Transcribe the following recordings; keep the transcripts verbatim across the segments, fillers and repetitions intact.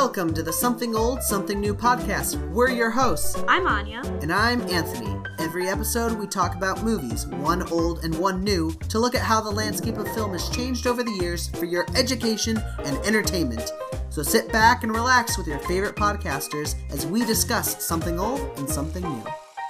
Welcome to the Something Old, Something New podcast. We're your hosts. I'm Anya. And I'm Anthony. Every episode we talk about movies, one old and one new, to look at how the landscape of film has changed over the years for your education and entertainment. So sit back and relax with your favorite podcasters as we discuss something old and something new.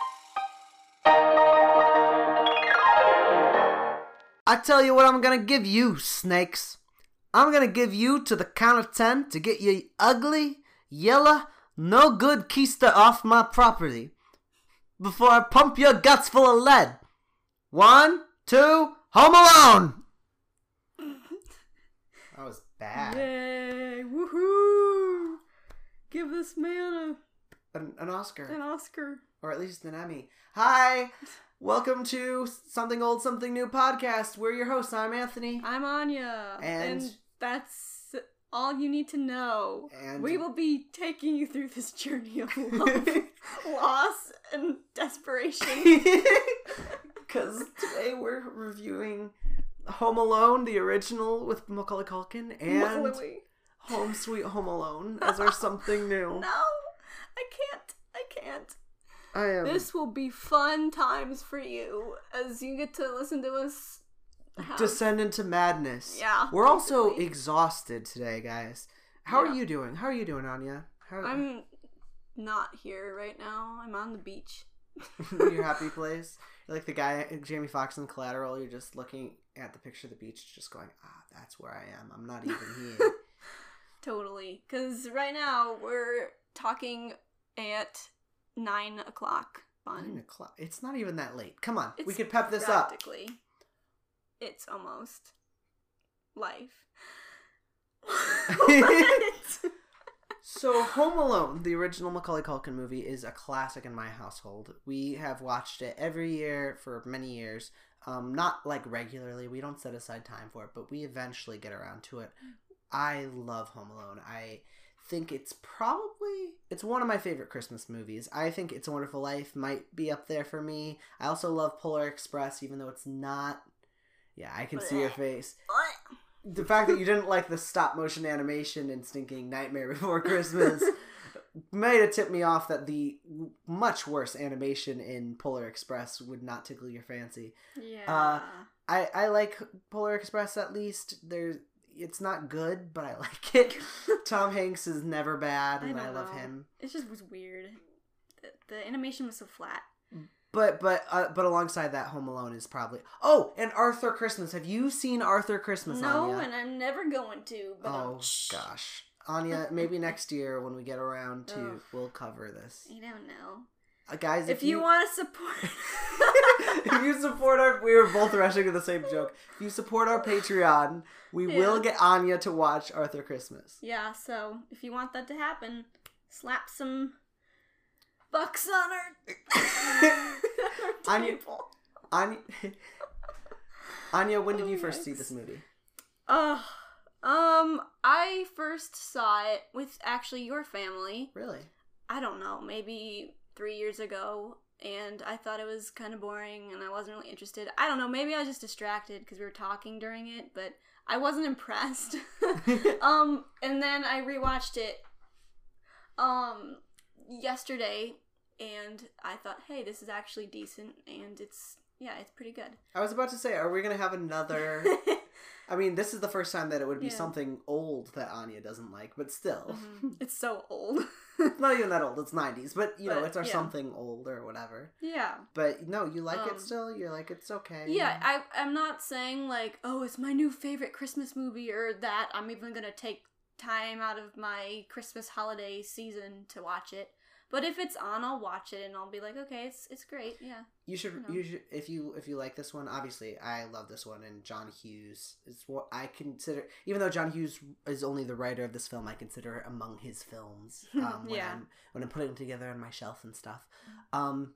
I tell you what I'm gonna give you, snakes. I'm gonna give you to the count of ten to get you ugly, yellow, no good keister off my property before I pump your guts full of lead. One, two, Home Alone! That was bad. Yay! Woohoo! Give this man a... An, an Oscar. An Oscar. Or at least an Emmy. Hi! Welcome to Something Old, Something New podcast. We're your hosts. I'm Anthony. I'm Anya. And... and that's all you need to know. And we will be taking you through this journey of love, loss, and desperation. Because today we're reviewing Home Alone, the original with Macaulay Culkin, and Macaulay. Home Sweet Home Alone as our something new. No, I can't. I can't. I am. This will be fun times for you as you get to listen to us have... descend into madness. Yeah. We're also basically. exhausted today, guys. How yeah. are you doing? How are you doing, Anya? How... I'm not here right now. I'm on the beach. Your happy place? You're like the guy, Jamie Foxx in Collateral. You're just looking at the picture of the beach, just going, ah, that's where I am. I'm not even here. Totally. Because right now we're talking at nine o'clock. Fun. Nine o'clock. It's not even that late. Come on, It's we could pep this practically. up. It's almost life. So, Home Alone, the original Macaulay Culkin movie, is a classic in my household. We have watched it every year for many years. Um, not like regularly. We don't set aside time for it, but we eventually get around to it. I love Home Alone. I think it's probably it's one of my favorite Christmas movies. I think It's a Wonderful Life might be up there for me. I also love Polar Express, even though it's not. Yeah, I can see your face. The fact that you didn't like the stop motion animation in Stinking Nightmare Before Christmas might have tipped me off that the much worse animation in Polar Express would not tickle your fancy. Yeah. Uh, I I like Polar Express at least. There's it's not good, but I like it. Tom Hanks is never bad, and I, I love know. him. It just was weird. The, the animation was so flat. But but uh, but alongside that, Home Alone is probably... Oh, and Arthur Christmas. Have you seen Arthur Christmas, no, Anya? and I'm never going to. But Oh, I'm... gosh. Anya, maybe next year when we get around to, Ugh. we'll cover this. You don't know. Uh, guys, if, If you, you want to support... if you support our... We were both rushing at the same joke. If you support our Patreon, we Yeah. will get Anya to watch Arthur Christmas. Yeah, so if you want that to happen, slap some bucks on our, our Anya, table. Anya, Anya, when did Oh, you first yikes. see this movie? Uh, um, I first saw it with actually your family. Really? I don't know, maybe three years ago, and I thought it was kind of boring, and I wasn't really interested. I don't know, maybe I was just distracted because we were talking during it, but I wasn't impressed. um, and then I rewatched it, um, yesterday, and I thought, hey, this is actually decent, and it's, yeah, it's pretty good. I was about to say, are we going to have another... I mean, this is the first time that it would be Yeah. something old that Anya doesn't like, but still. Mm-hmm. It's so old. It's not even that old, it's nineties, but, you know, But, it's our yeah. something old or whatever. Yeah. But, no, you like Um, it still? You're like, it's okay. Yeah, I, I'm not saying, like, oh, it's my new favorite Christmas movie, or that I'm even gonna take time out of my Christmas holiday season to watch it. But if it's on, I'll watch it, and I'll be like, okay, it's it's great, yeah. You should, You know. you should, if you if you like this one, obviously, I love this one, and John Hughes is what I consider, even though John Hughes is only the writer of this film, I consider it among his films, um, when Yeah. I'm, when I'm putting them together on my shelf and stuff. Um,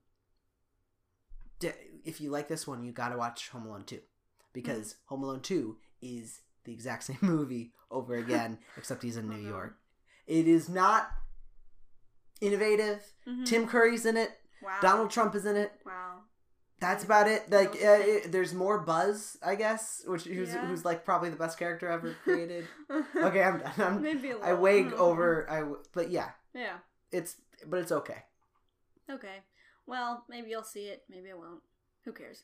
d- if you like this one, you gotta watch Home Alone two, because mm. Home Alone two is the exact same movie over again, except he's in New Oh, no. York. It is not innovative. Mm-hmm. Tim Curry's in it. Wow. Donald Trump is in it. Wow. That's about it. Like, what uh, you think. it, there's more Buzz, I guess, which who's Yeah. who's like probably the best character ever created. Okay, I'm done. I'm, Maybe a I little. wig over. I w- but yeah, Yeah. it's but it's okay. Okay. Well, maybe I'll see it. Maybe I won't. Who cares?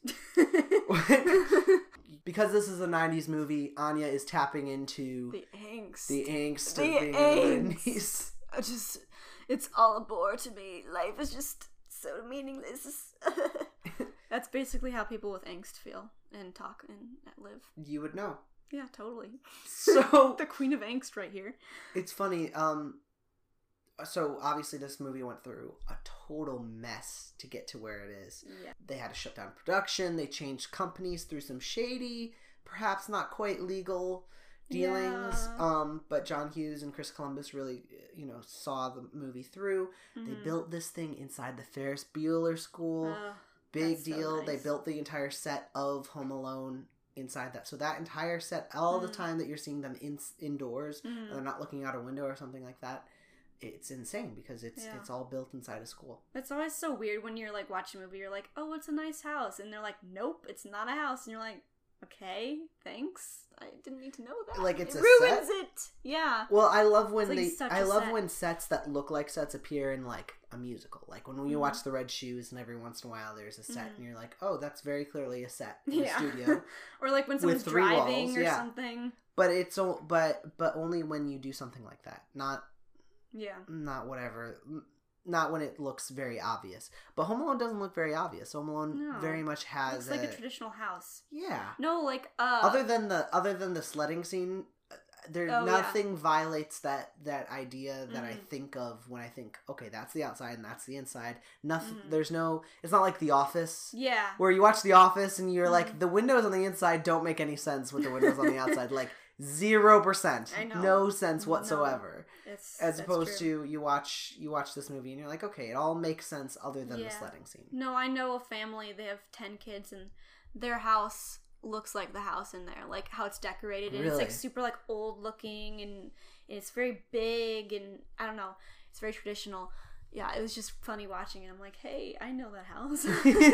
Because this is a nineties movie, Anya is tapping into the angst. the angst The of being angst. in the nineties. I just, it's all a bore to me. Life is just so meaningless. That's basically how people with angst feel and talk and live. You would know. Yeah, totally. So the queen of angst right here. it's funny. Um, so obviously this movie went through a total mess to get to where it is. Yeah. They had to shut down production. They changed companies through some shady, perhaps not quite legal dealings. Yeah. Um, but John Hughes and Chris Columbus really, you know, saw the movie through. Mm-hmm. They built this thing inside the Ferris Bueller School. Oh, Big that's so deal. nice. They built the entire set of Home Alone inside that. So that entire set, all Mm. the time that you're seeing them in, indoors, Mm. and they're not looking out a window or something like that, it's insane because it's Yeah. it's all built inside a school. It's always so weird when you're like watching a movie, you're like, oh, it's a nice house. And they're like, nope, it's not a house. And you're like, okay, thanks. I didn't need to know that. Like it's it a ruins set? it. Yeah. Well, I love when It's like they such I a love set. when sets that look like sets appear in like a musical. Like when you Mhm. watch The Red Shoes and every once in a while there's a set Mhm. and you're like, "Oh, that's very clearly a set in Yeah. the studio." Or like when someone's three driving walls, or yeah. something. But it's o- but but only when you do something like that. Not Yeah. not whatever. Not when it looks very obvious. But Home Alone doesn't look very obvious. Home Alone No. very much has It's like a, a- traditional house. yeah. No, like uh Other than the other than the sledding scene, uh, there Oh, yeah. nothing violates that that idea that I Mhm. think of when I think, okay, that's the outside and that's the inside. Nothing. Mhm. There's no. It's not like The Office, yeah. where you watch The Office and you're Mhm. like, the windows on the inside don't make any sense with the windows on the outside. Like zero percent, I know. no sense No. whatsoever. It's As that's opposed true. to you watch you watch this movie and you're like, okay, it all makes sense other than the Yeah. sledding scene. No, I know a family, they have ten kids and their house looks like the house in there. Like how it's decorated and it's Really? like super like old looking and it's very big and I don't know. It's very traditional. Yeah, it was just funny watching it. I'm like, hey, I know that house.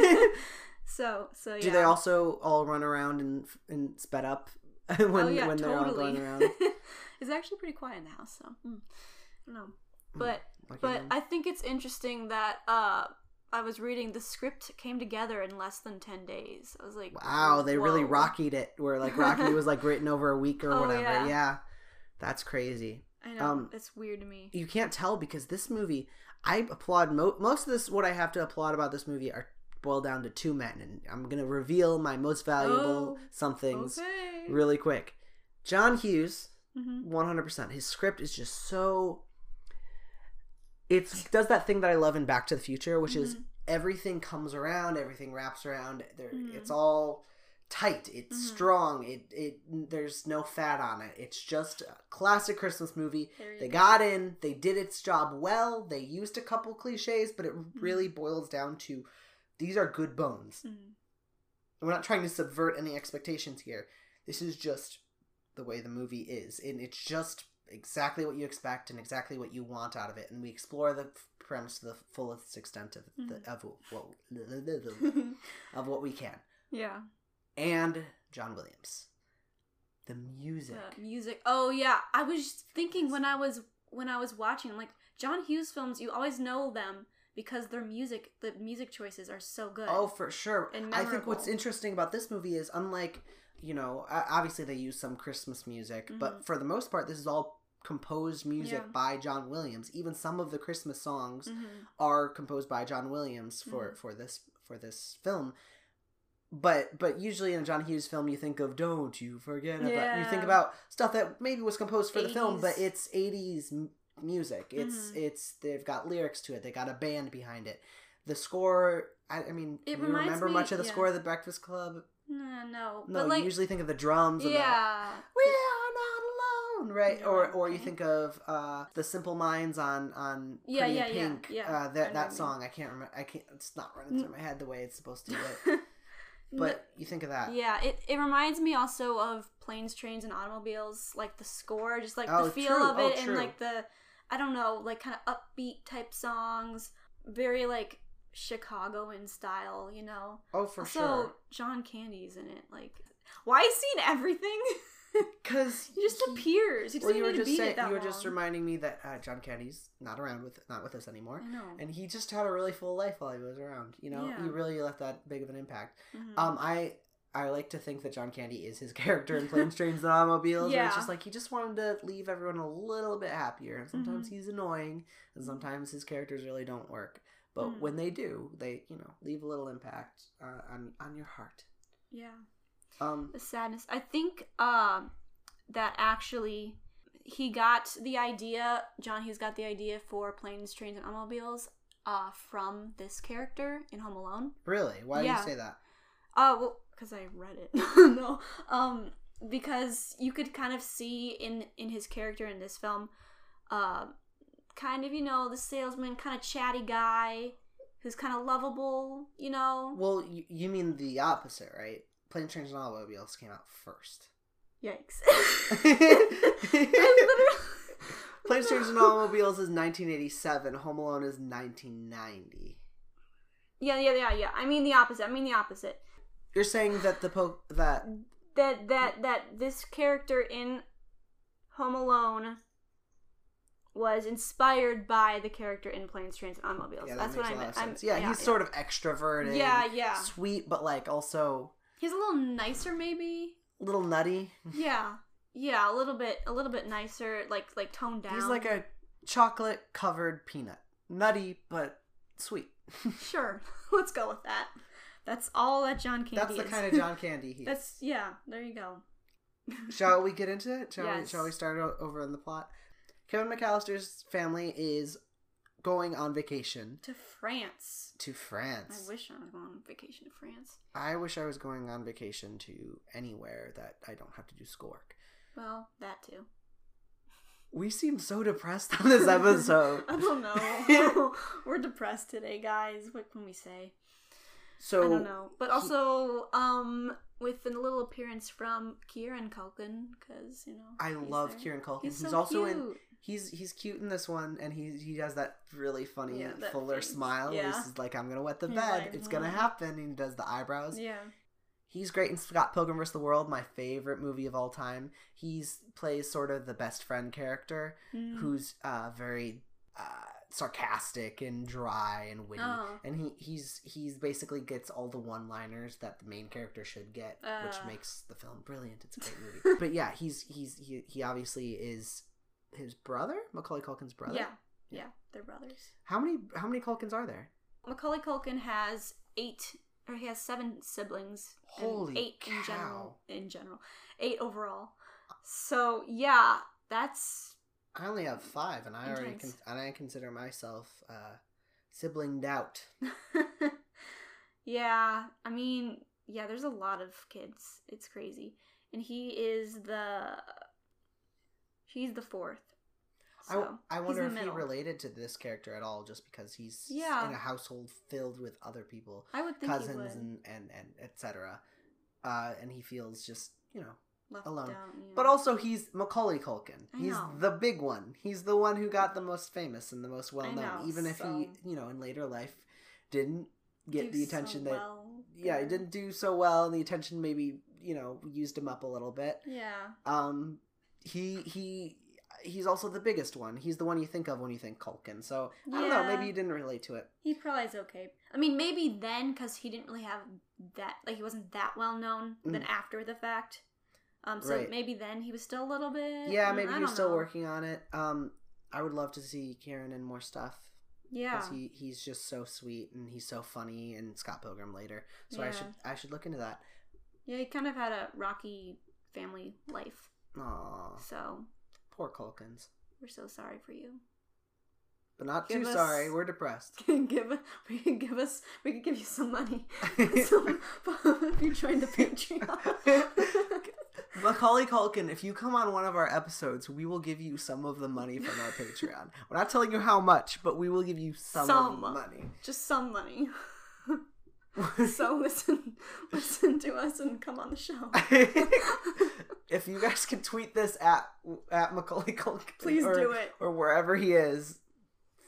so so yeah. Do they also all run around and and sped up when oh, yeah, when they're totally. all going around? It's actually pretty quiet in the house, so mm, I don't know. Hmm. But Lucky but them. I think it's interesting that uh I was reading the script came together in less than ten days. I was like, Wow, they really whoa. Rockied it. Where like Rocky was like written over a week or Oh, whatever. yeah. Yeah, that's crazy. I know um, it's weird to me. You can't tell because this movie, I applaud mo- most of this. What I have to applaud about this movie are boiled down to two men, and I'm gonna reveal my most valuable Oh, somethings Okay. really quick. John Hughes, Mm-hmm. one hundred percent. His script is just so. It does that thing that I love in Back to the Future, which is Mhm. everything comes around, everything wraps around. There, Mhm. it's all tight. It's Mhm. strong. It it there's no fat on it. It's just a classic Christmas movie. There you They go. got in. They did its job well. They used a couple cliches, but it Mm-hmm. really boils down to these are good bones. Mhm. We're not trying to subvert any expectations here. This is just the way the movie is, and it's just exactly what you expect and exactly what you want out of it. And we explore the premise to the fullest extent of the, Mhm. of what of what we can. Yeah. And John Williams, the music. The music. Oh yeah, I was thinking when I was when I was watching, I'm like John Hughes films. You always know them because their music, the music choices are so good. Oh, for sure. And I think what's memorable. interesting about this movie is, unlike, you know, uh, obviously they use some Christmas music, but Mhm. for the most part, this is all composed music Yeah. by John Williams. Even some of the Christmas songs Mhm. are composed by John Williams for, Mhm. for this for this film. But but usually in a John Hughes film, you think of "Don't You Forget About." You think Yeah. about stuff that maybe was composed for the film, but eighties. it's eighties m- music. It's Mhm. it's they've got lyrics to it. They got a band behind it. The score. I, I mean, It do you reminds remember me- much of the yeah. score of The Breakfast Club? No, no, No, but like you usually think of the drums. And yeah, the, we are not alone, right? Yeah, or or you okay. think of uh, the Simple Minds on on Yeah, Pretty in yeah, yeah, Pink. yeah. Uh, I that know what that you mean. song. I can't remember. I can't. It's not running through my head the way it's supposed to. But, No- but you think of that. yeah, it, it reminds me also of Planes, Trains, and Automobiles, like the score, just like Oh, the feel true. of Oh, it, and true. like the, I don't know, like kind of upbeat type songs, very like Chicagoan style, you know. Oh, for also, sure. So John Candy's in it. Like, why is he in everything? Because he just he, appears. He doesn't well, you need were to just be saying, it that you were long. just reminding me that uh, John Candy's not around with not with us anymore. I know. And he just had a really full life while he was around. You know, Yeah. he really left that big of an impact. Mm-hmm. Um, I I like to think that John Candy is his character in Planes, Trains, and Automobiles. Yeah. Where it's just like he just wanted to leave everyone a little bit happier. And sometimes Mm-hmm. he's annoying, and sometimes his characters really don't work. But mm-hmm. when they do, they you know leave a little impact uh, on on your heart. Yeah. Um, the sadness. I think uh, that actually he got the idea. John Hughes got the idea for Planes, Trains, and Automobiles uh, from this character in Home Alone. Really? Why Yeah. do you say that? Uh, well, because I read it. no, um, because you could kind of see in in his character in this film, uh, kind of you know the salesman, kind of chatty guy who's kind of lovable, you know. Well, you, you mean the opposite, right? Planes, Trains, and Automobiles came out first. Yikes! Planes, Trains, and Automobiles is nineteen eighty-seven. Home Alone is nineteen ninety. Yeah, yeah, yeah, yeah. I mean the opposite. I mean the opposite. You're saying that the po- that that that that this character in Home Alone was inspired by the character in Planes, Trains, and Automobiles. Yeah, that That's makes what a I lot meant. of sense. Yeah, yeah, he's yeah. sort of extroverted. Yeah, yeah. Sweet, but like also He's a little nicer, maybe. a little nutty. Yeah, yeah, a little bit, a little bit nicer, like like toned down. He's like a chocolate covered peanut, nutty but sweet. Sure, let's go with that. That's all that John Candy That's the is. kind of John Candy he is. That's yeah. There you go. Shall we get into it? Shall we? Yes. Shall we start o- over in the plot? Kevin McAllister's family is going on vacation To France. to France. I wish I was going on vacation to France. I wish I was going on vacation to anywhere that I don't have to do schoolwork. Well, that too. We seem so depressed on this episode. I don't know. We're depressed today, guys. What can we say? So I don't know. But also, um, with a little appearance from Kieran Culkin, because you know I he's love there. Kieran Culkin. He's, He's, so also cute. in. He's he's cute in this one, and he he has that really funny Yeah, that fuller face. smile. Yeah. He's just like, I'm gonna wet the He's bed. like, it's gonna "Mm." happen. And he does the eyebrows. Yeah. He's great in Scott Pilgrim versus the World, my favorite movie of all time. He's plays sort of the best friend character, Mm. who's uh, very uh, sarcastic and dry and witty, Oh. and he he's he's basically gets all the one-liners that the main character should get, Uh. which makes the film brilliant. It's a great movie. But yeah, he's he's he, he obviously is his brother, Macaulay Culkin's brother. Yeah. Yeah. They're brothers. How many how many Culkins are there? Macaulay Culkin has eight, or he has seven siblings. and Holy eight in cow. general. In general, eight overall. So yeah, that's I only have five, and I already Intense. con- and I consider myself uh, sibling doubt. yeah. I mean, yeah. There's a lot of kids. It's crazy, and he is the he's the fourth. So, I, I he's wonder in if the he middle. related to this character at all, just because he's Yeah. in a household filled with other people, I would think he cousins would. and and and et cetera. Uh, and he feels just you know Left alone. out, yeah. But also, he's Macaulay Culkin. I He's know. the big one. He's the one who got the most famous and the most well known. know, Even if so- he, you know, in later life, didn't get Do the so attention that. well Yeah, he there. didn't do so well, and the attention maybe you know used him up a little bit. Yeah. Um, he he he's also the biggest one. He's the one you think of when you think Culkin. So I don't know. Yeah. Maybe you didn't relate to it. He probably is okay. I mean, maybe then, because he didn't really have that, like, he wasn't that well known, then Mm. after the fact. Um, so Right. maybe then he was still a little bit. Yeah, mm, maybe I he was don't still know. working on it. Um, I would love to see Kieran in more stuff. Yeah. Because he, he's just so sweet and he's so funny, and Scott Pilgrim later. So I Yeah. should I should look into that. Yeah, he kind of had a rocky family life. Aw, So poor Culkins. we're so sorry for you. But not Give too us- sorry. We're depressed. give we can give us we can give you some money some, if you join the Patreon. Macaulay Culkin, if you come on one of our episodes, we will give you some of the money from our Patreon. We're not telling you how much, but we will give you some, Some. of the money. Just some money. So listen, listen to us and come on the show. If you guys can tweet this at at Macaulay Culkin, Please or, do it. or wherever he is,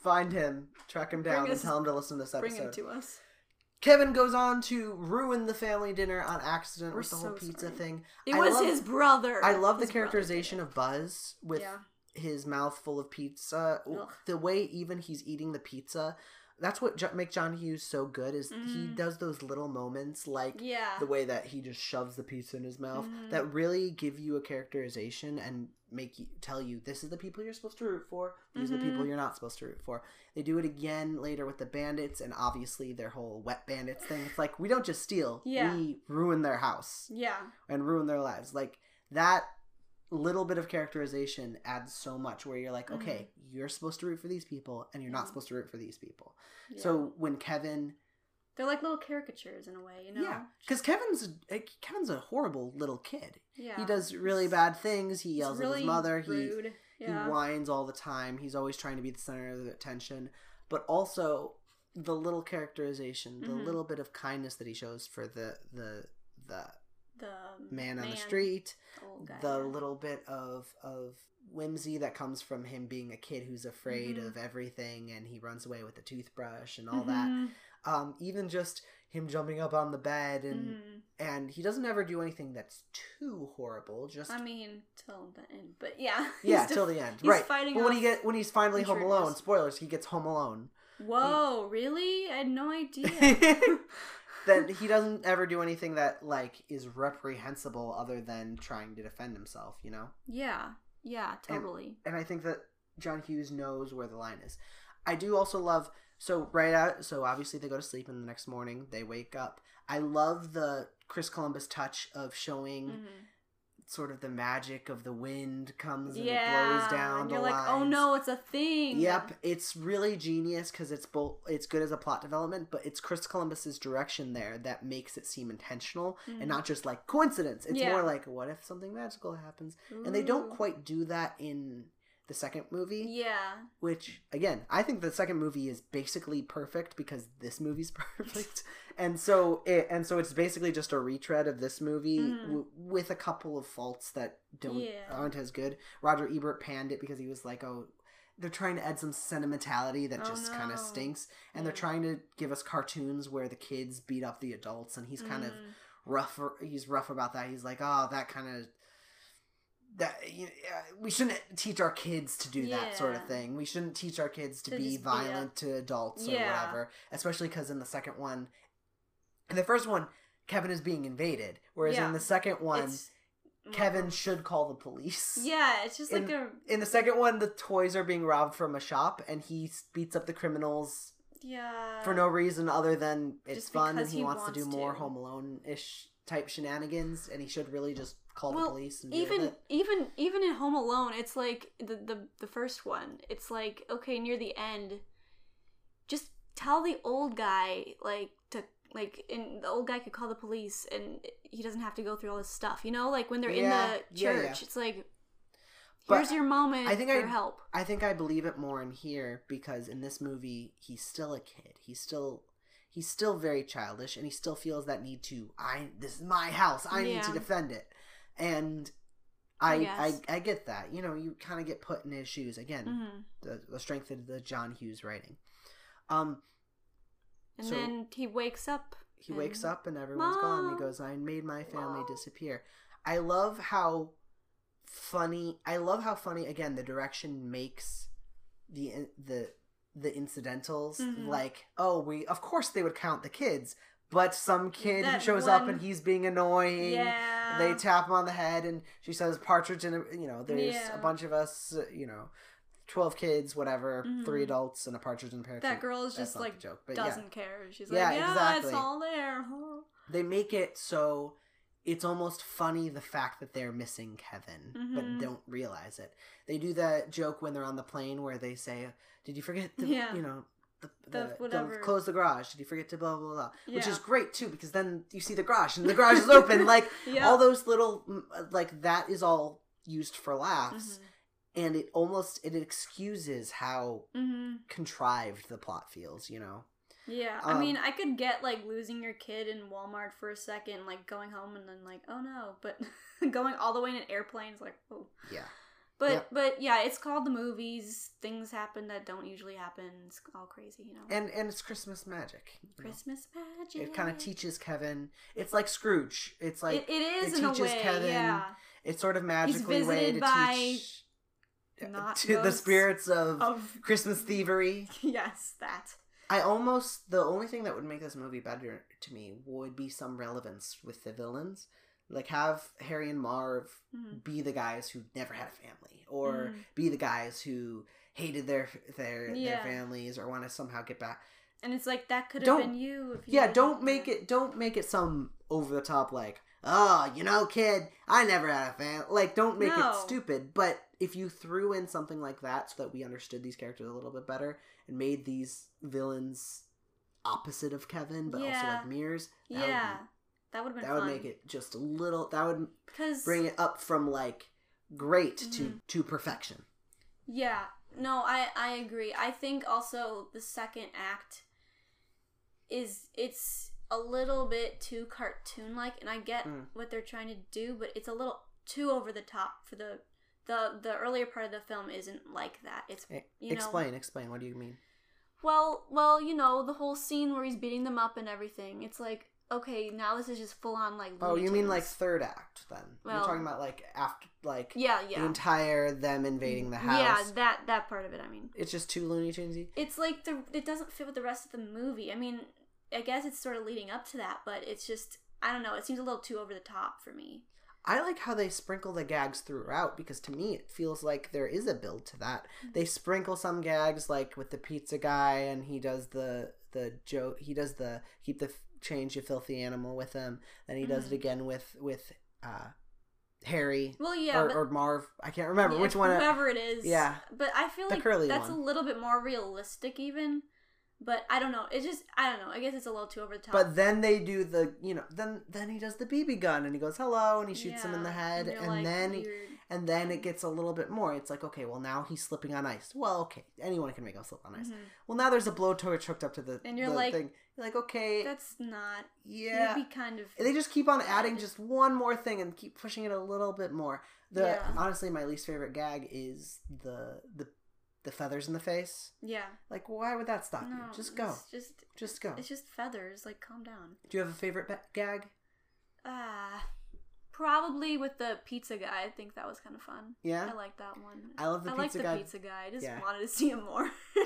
find him, track him down, Bring and us- tell him to listen to this episode. Bring him to us. Kevin goes on to ruin the family dinner on accident We're with the whole so pizza sorry. thing. It I was love- his brother. I love the His brother characterization did of Buzz it. with Yeah. his mouth full of pizza. Ugh. The way even he's eating the pizza. That's what jo- make John Hughes so good is he Mhm. does those little moments like Yeah. the way that he just shoves the pizza in his mouth Mhm. that really give you a characterization and make you tell you this is the people you're supposed to root for, these are the people Mhm. you're not supposed to root for. They do it again later with the bandits and obviously their whole wet bandits thing. It's like we don't just steal, Yeah. we ruin their house Yeah. and ruin their lives. Like that little bit of characterization adds so much where you're like, Mhm. okay, you're supposed to root for these people and you're not Mhm. supposed to root for these people. Yeah. So when Kevin They're like little caricatures in a way, you know? yeah, because Kevin's a, Kevin's a horrible little kid. Yeah. He does really bad things. He He's yells really at his mother. He rude. Yeah. he whines all the time. He's always trying to be the center of the attention. But also the little characterization, the Mhm. little bit of kindness that he shows for the the the the man on the street, the old guy, the yeah. little bit of of whimsy that comes from him being a kid who's afraid Mhm. of everything and he runs away with the toothbrush and all that. Mhm. Um, even just him jumping up on the bed and Mhm. and he doesn't ever do anything that's too horrible. Just I mean, till the end, but yeah. yeah, He's till def- the end, he's right? fighting But when he off get when he's finally home intruders. alone, spoilers, he gets home alone. Whoa, really? I had no idea. Then he doesn't ever do anything that like is reprehensible other than trying to defend himself. You know. yeah, yeah, totally. And I think that John Hughes knows where the line is. I do also love so right out so obviously they go to sleep and the next morning they wake up. I love the Chris Columbus touch of showing Mhm. sort of the magic of the wind comes and Yeah, it blows down and the you're like, lines. oh no, it's a thing. Yep, it's really genius because it's both it's good as a plot development, but it's Chris Columbus's direction there that makes it seem intentional Mhm. and not just like coincidence. It's Yeah. more like what if something magical happens? And they don't Ooh. quite do that in the second movie. Yeah. Which again, I think the second movie is basically perfect because this movie's perfect, and so it and so it's basically just a retread of this movie Mhm. w- with a couple of faults that don't Yeah. aren't as good. Roger Ebert panned it because he was like, "Oh, they're trying to add some sentimentality that Oh, just kind no. of stinks, and Yeah. they're trying to give us cartoons where the kids beat up the adults, and he's kind of Mm. rough. He's rough about that. He's like, oh, that kind of." That you uh, we shouldn't teach our kids to do that sort of Yeah. thing. We shouldn't teach our kids to, To be just beat violent to adults or Yeah. whatever. Especially because in the second one, in the first one, Kevin is being invaded, whereas Yeah. in the second one, It's Kevin should call the police. Yeah, it's just like a In the second one, the toys are being robbed from a shop, and he beats up the criminals yeah for no reason other than it's Just fun and because he, he wants, to do wants more to. Home Alone ish type shenanigans, and he should really just call well, the police and deal even with it. even even in Home Alone, it's like the, the the first one. It's like okay, near the end, just tell the old guy like to like, and the old guy could call the police, and he doesn't have to go through all this stuff. You know, like when they're Yeah, in the yeah, church, yeah. it's like But here's your moment I think for I- help. I think I believe it more in here because in this movie he's still a kid. He's still he's still very childish and he still feels that need to I this is my house. I need to Yeah. defend it. And I I I, guess. I, get that. You know, you kind of get put in his shoes again. hmm The, the strength of the John Hughes writing. Um And So- then he wakes up. he wakes and- up and everyone's gone. Mom. He goes, "I made my family Mom. disappear." I love how funny. I love how funny again the direction makes the the the incidentals. Mhm. Like, oh, we of course they would count the kids, but some kid who That shows up one- and he's being annoying. Yeah. They tap him on the head, and she says, "Partridge in a," you know, there's Yeah. a bunch of us, uh, you know, twelve kids, whatever, Mhm. three adults, and a partridge in a pear tree. That girl is That's just not like the joke, but yeah. doesn't care. She's Yeah, like, yeah, exactly. it's all there. They make it so it's almost funny the fact that they're missing Kevin, but Mhm. don't realize it. They do that joke when they're on the plane where they say, "Did you forget to, Yeah. you know, the, The the, the whatever. close the garage? Did you forget to blah blah blah?" Which Yeah. is great too because then you see the garage and the garage is open. Like Yeah. all those little mm, like that is all used for laughs, Mhm. and it almost it excuses how Mhm. contrived the plot feels. You know. Yeah, I Um, mean, I could get like losing your kid in Walmart for a second, like going home and then like, oh no, but going all the way in an airplane is like, oh. Yeah. But Yep. but yeah, it's called the movies. Things happen that don't usually happen. It's all crazy, you know. And and it's Christmas magic. you know. Christmas magic. It kind of teaches Kevin. It's like Scrooge. It's like it, it is it in a teaches way. Kevin Yeah. it's sort of magically He's way visited to by teach not to the ghosts spirits of, of Christmas thievery. yes, that. I almost the only thing that would make this movie better to me would be some relevance with the villains. Like have Harry and Marv Mm. be the guys who never had a family, or Mm. be the guys who hated their their their Yeah. families, or want to somehow get back. And it's like that could have Don't- been you. If you Yeah, didn't- don't make it don't make it some over the top like, oh, you know, kid, I never had a fan. Like, don't make No. it stupid. But if you threw in something like that so that we understood these characters a little bit better and made these villains opposite of Kevin, but also Yeah. like mirrors, that Yeah, would be, that would have been that would fun. make it just a little. That would because bring it up from like great Mhm. to to perfection. yeah, no, I I agree. I think also the second act is it's a little bit too cartoon like, and I get Mm. what they're trying to do, but it's a little too over the top for the the the earlier part of the film isn't like that. It's E- you know explain, explain. What do you mean? well well you know the whole scene where he's beating them up and everything. It's like okay, now this is just full on like. Oh, Looney you mean Tunes. like third act then? Well- You're talking about like after like yeah the yeah entire them invading the house. yeah that that part of it. I mean. It's just too Looney Tunesy. It's like the it doesn't fit with the rest of the movie. I mean, I guess it's sort of leading up to that, but it's just I don't know. It seems a little too over the top for me. I like how they sprinkle the gags throughout because to me it feels like there is a build to that. They sprinkle some gags like with the pizza guy and he does the the joke. He does the keep the f- change you filthy animal with him. Then he does Mhm. it again with with uh, Harry Well, yeah, or, but or Marv. I can't remember yeah, which one. whoever it is. yeah. but I feel The like curly that's one. a little bit more realistic, even. But I don't know. It just I don't know. I guess it's a little too over the top. But then they do the, you know, then then he does the B B gun and he goes hello and he shoots him in the Yeah, head you're and like, then he, weird. and then it gets a little bit more. It's like okay, well now he's slipping on ice. Well, okay, anyone can make him slip on ice. Mhm. Well, now there's a blowtorch hooked up to the And you're the like, thing. You're like okay, That's not. yeah. You'd be kind of. They just keep on adding just one more thing and keep pushing it a little bit more. The Yeah. honestly, my least favorite gag is the the the feathers in the face. Yeah. Like, why would that stop No. you? Just go. It's just. Just go. It's just feathers. Like, calm down. Do you have a favorite ba- gag? Ah, probably with the pizza guy. I think that was kind of fun. Yeah. I like that one. I love the I like pizza the guy. pizza guy. I just Yeah. wanted to see him more.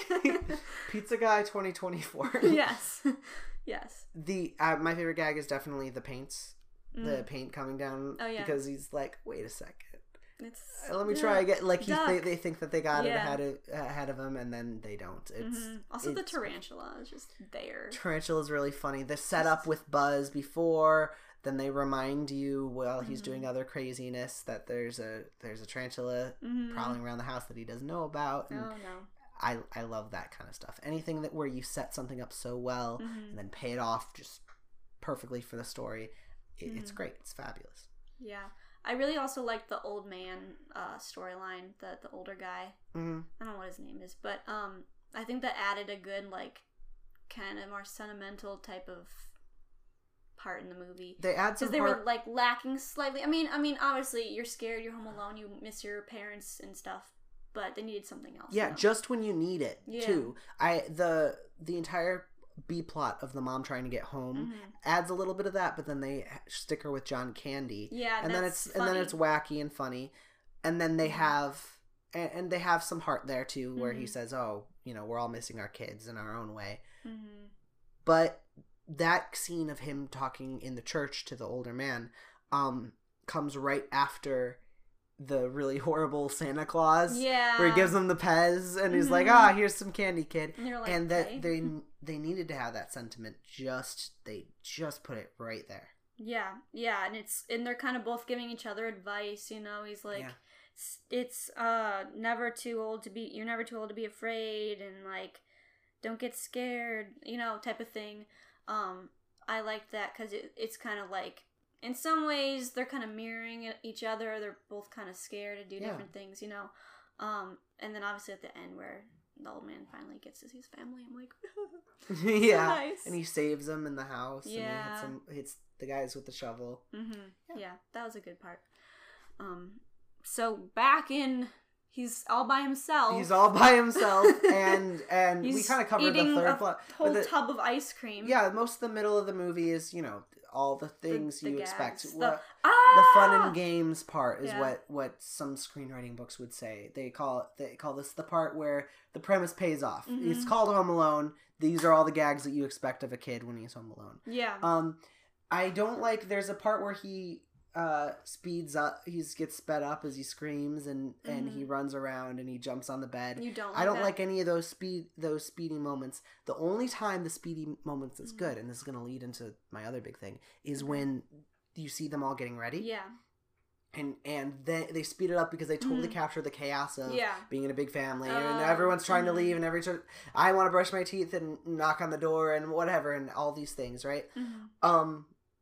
Pizza Guy twenty twenty-four. yes, yes. The uh, my favorite gag is definitely the paints, the Mm. paint coming down. Oh, yeah. Because he's like, wait a second, It's Uh, let me yeah. try again. Like he, Duck. they, they think that they got it Yeah. ahead of ahead of him, and then they don't. It's Mhm. Also the it's- tarantula is just there. Tarantula is really funny. The setup with Buzz before, then they remind you while he's Mhm. doing other craziness that there's a there's a tarantula Mhm. prowling around the house that he doesn't know about. And Oh no. I I love that kind of stuff. Anything that where you set something up so well Mhm. and then pay it off just perfectly for the story, it, it's Mhm. great. It's fabulous. Yeah. I really also like the old man uh, storyline, the the older guy. Mm-hmm. I don't know what his name is, but um, I think that added a good like kind of more sentimental type of part in the movie. They add some Because they part- were like lacking slightly. I mean, I mean, obviously you're scared, you're home alone, you miss your parents and stuff, but they needed something else. yeah, you know? just when you need it Yeah. too. I the the entire B plot of the mom trying to get home Mhm. adds a little bit of that, but then they stick her with John Candy. Yeah, and then that's it's and then funny. it's wacky and funny, and then they Mhm. have and, and they have some heart there too, where he Mhm. says, "Oh, you know, we're all missing our kids in our own way." Mhm. But that scene of him talking in the church to the older man um, comes right after the really horrible Santa Claus, Yeah. where he gives them the Pez and he's like, Mhm. "Ah, here's some candy, kid." And you're like, and that okay. they they needed to have that sentiment. Just they just put it right there. Yeah, yeah, and it's and they're kind of both giving each other advice. You know, he's like, Yeah. "S- it's uh never too old to be. You're never too old to be afraid, and like, don't get scared. You know, type of thing. Um, I like that because it, it's kind of like in some ways they're kind of mirroring each other. They're both kind of scared to do Yeah. different things. You know, um, and then obviously at the end where the old man finally gets to see his family, I'm like, yeah, nice. and he saves them in the house. Yeah. and he hits, him, hits the guys with the shovel. Mm-hmm. Yeah. Yeah. that was a good part. Um, so back in he's all by himself. He's all by himself, and and he's we kind of covered the third a plot. whole the, tub of ice cream. Yeah, most of the middle of the movie is, you know, all the things the, the you gags. expect. The, what, ah! the fun and games part is Yeah. what, what some screenwriting books would say. They call it, they call this the part where the premise pays off. Mm-hmm. It's called Home Alone. These are all the gags that you expect of a kid when he's home alone. Yeah. Um, I don't like. There's a part where he uh speeds up. He gets sped up as he screams and mm-hmm. and he runs around and he jumps on the bed. You don't. Like I don't that? like any of those speed those speedy moments. The only time the speedy moments is mm-hmm. good, and this is going to lead into my other big thing, is okay. when you see them all getting ready. Yeah. And and they they speed it up because they totally mm. capture the chaos of yeah. being in a big family, uh, and everyone's trying mm. to leave, and every t- I want to brush my teeth and knock on the door and whatever, and all these things, right? Mm-hmm. Um,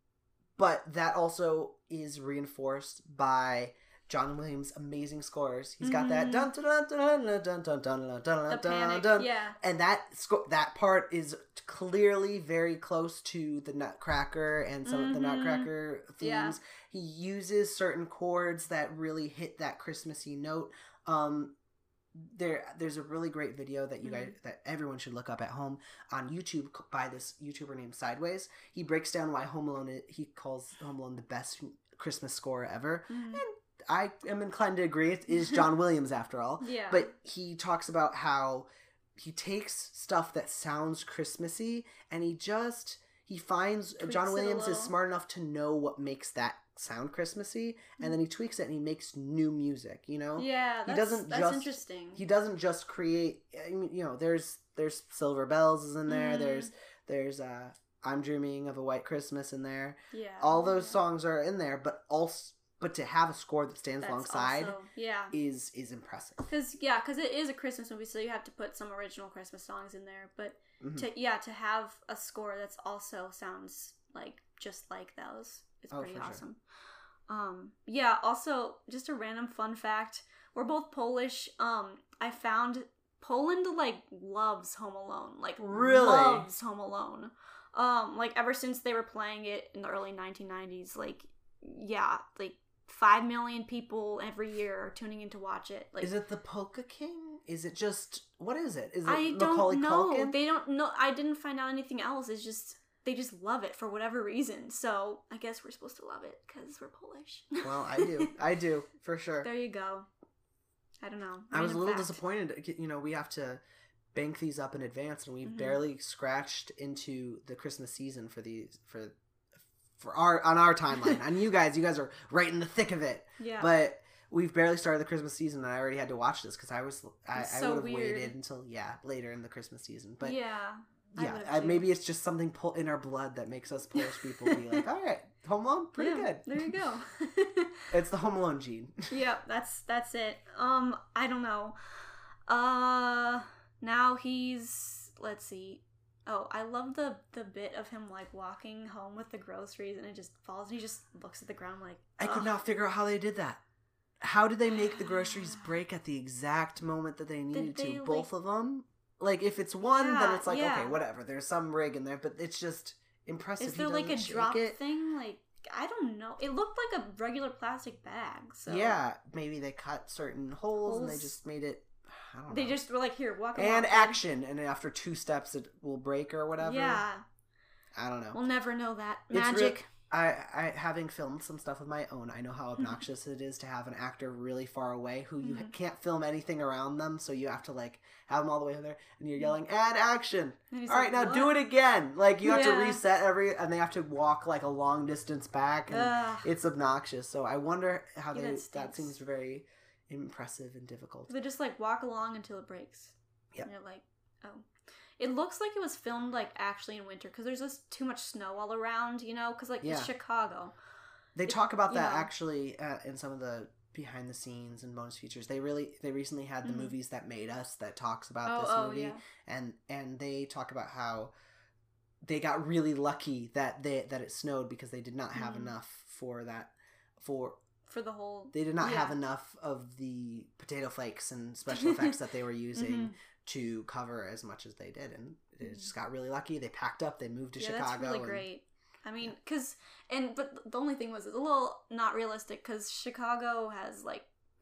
but that also is reinforced by John Williams' amazing scores. He's got mm-hmm. that dun dun dun dun dun dun dun dun dun dun, yeah, and that sco- that part is clearly very close to the Nutcracker and some mm-hmm. of the Nutcracker themes. Yeah. He uses certain chords that really hit that Christmassy note. Um, there, there's a really great video that you mm-hmm. guys, that everyone should look up at home on YouTube by this YouTuber named Sideways. He breaks down why Home Alone, he calls Home Alone the best Christmas score ever. Mm-hmm. And I am inclined to agree. It is John Williams after all. Yeah. But he talks about how he takes stuff that sounds Christmassy and he just, he finds, Tweaks John Williams is little. smart enough to know what makes that sound Christmassy, and then he tweaks it and he makes new music, you know? Yeah, that's, he doesn't that's just, interesting. He doesn't just create, I mean, you know, there's there's Silver Bells is in there, mm. there's, there's uh, I'm Dreaming of a White Christmas in there. Yeah. All those yeah. songs are in there, but also, but to have a score that stands That's alongside also, yeah. is is impressive. Because, yeah, because it is a Christmas movie, so you have to put some original Christmas songs in there. But, mm-hmm. to yeah, to have a score that's also sounds like just like those is oh, pretty awesome. Sure. Um, yeah, also, just a random fun fact. We're both Polish. Um, I found Poland, like, loves Home Alone. Like, really? loves Home Alone. Um, like, ever since they were playing it in the early nineteen nineties, like, yeah, like, Five million people every year are tuning in to watch it. Like, is it the Polka King? Is it just, what is it? Is it I Macaulay don't know. Culkin? They don't know. I didn't find out anything else. It's just they just love it for whatever reason. So I guess we're supposed to love it because we're Polish. Well, I do. I do for sure. There you go. I don't know. I was a little fact. disappointed. You know, we have to bank these up in advance, and we've mm-hmm. barely scratched into the Christmas season for these for. For our on our timeline, on you guys, you guys are right in the thick of it. Yeah. But we've barely started the Christmas season, and I already had to watch this because I was I, so I would have weird. waited until yeah later in the Christmas season. But yeah, yeah, I I, maybe it's just something pull in our blood that makes us Polish people be like, all right, Home Alone, pretty yeah, good. There you go. It's the Home Alone gene. Yep, that's that's it. Um, I don't know. Uh, now he's let's see. Oh, I love the the bit of him like walking home with the groceries and it just falls and he just looks at the ground like ugh. I could not figure out how they did that. How did they make the groceries break at the exact moment that they needed they, to? like... Both of them? Like if it's one, yeah, then it's like yeah. okay, whatever. There's some rig in there, but it's just impressive. Is there he like a drop it. thing? Like I don't know. It looked like a regular plastic bag. So yeah, maybe they cut certain holes, holes. and they just made it. I don't know. They just were like, here, walk along. And action, and after two steps it will break or whatever. Yeah. I don't know. We'll never know that. It's Magic. Really, I, I, having filmed some stuff of my own, I know how obnoxious it is to have an actor really far away who you mm-hmm. can't film anything around them, so you have to, like, have them all the way there, and you're yelling, and action! And all right, like, now what? Do it again! Like, you have yeah. to reset every, and they have to walk, like, a long distance back, and Ugh. It's obnoxious, so I wonder how yeah, they, that, that seems very... impressive and difficult. They just like walk along until it breaks. Yeah. And you're like, oh. It looks like it was filmed like actually in winter because there's just too much snow all around, you know? Because like yeah. it's Chicago. They it, talk about that know. actually uh, in some of the behind the scenes and bonus features. They really they recently had the mm-hmm. Movies That Made Us that talks about oh, this oh, movie, yeah. and and they talk about how they got really lucky that they that it snowed because they did not have mm-hmm. enough for that for. For the whole... They did not yeah. have enough of the potato flakes and special effects that they were using mm-hmm. to cover as much as they did. And they mm-hmm. just got really lucky. They packed up. They moved to yeah, Chicago. That's really and, great. I mean, because... and But the only thing was, it's a little not realistic because Chicago has, like,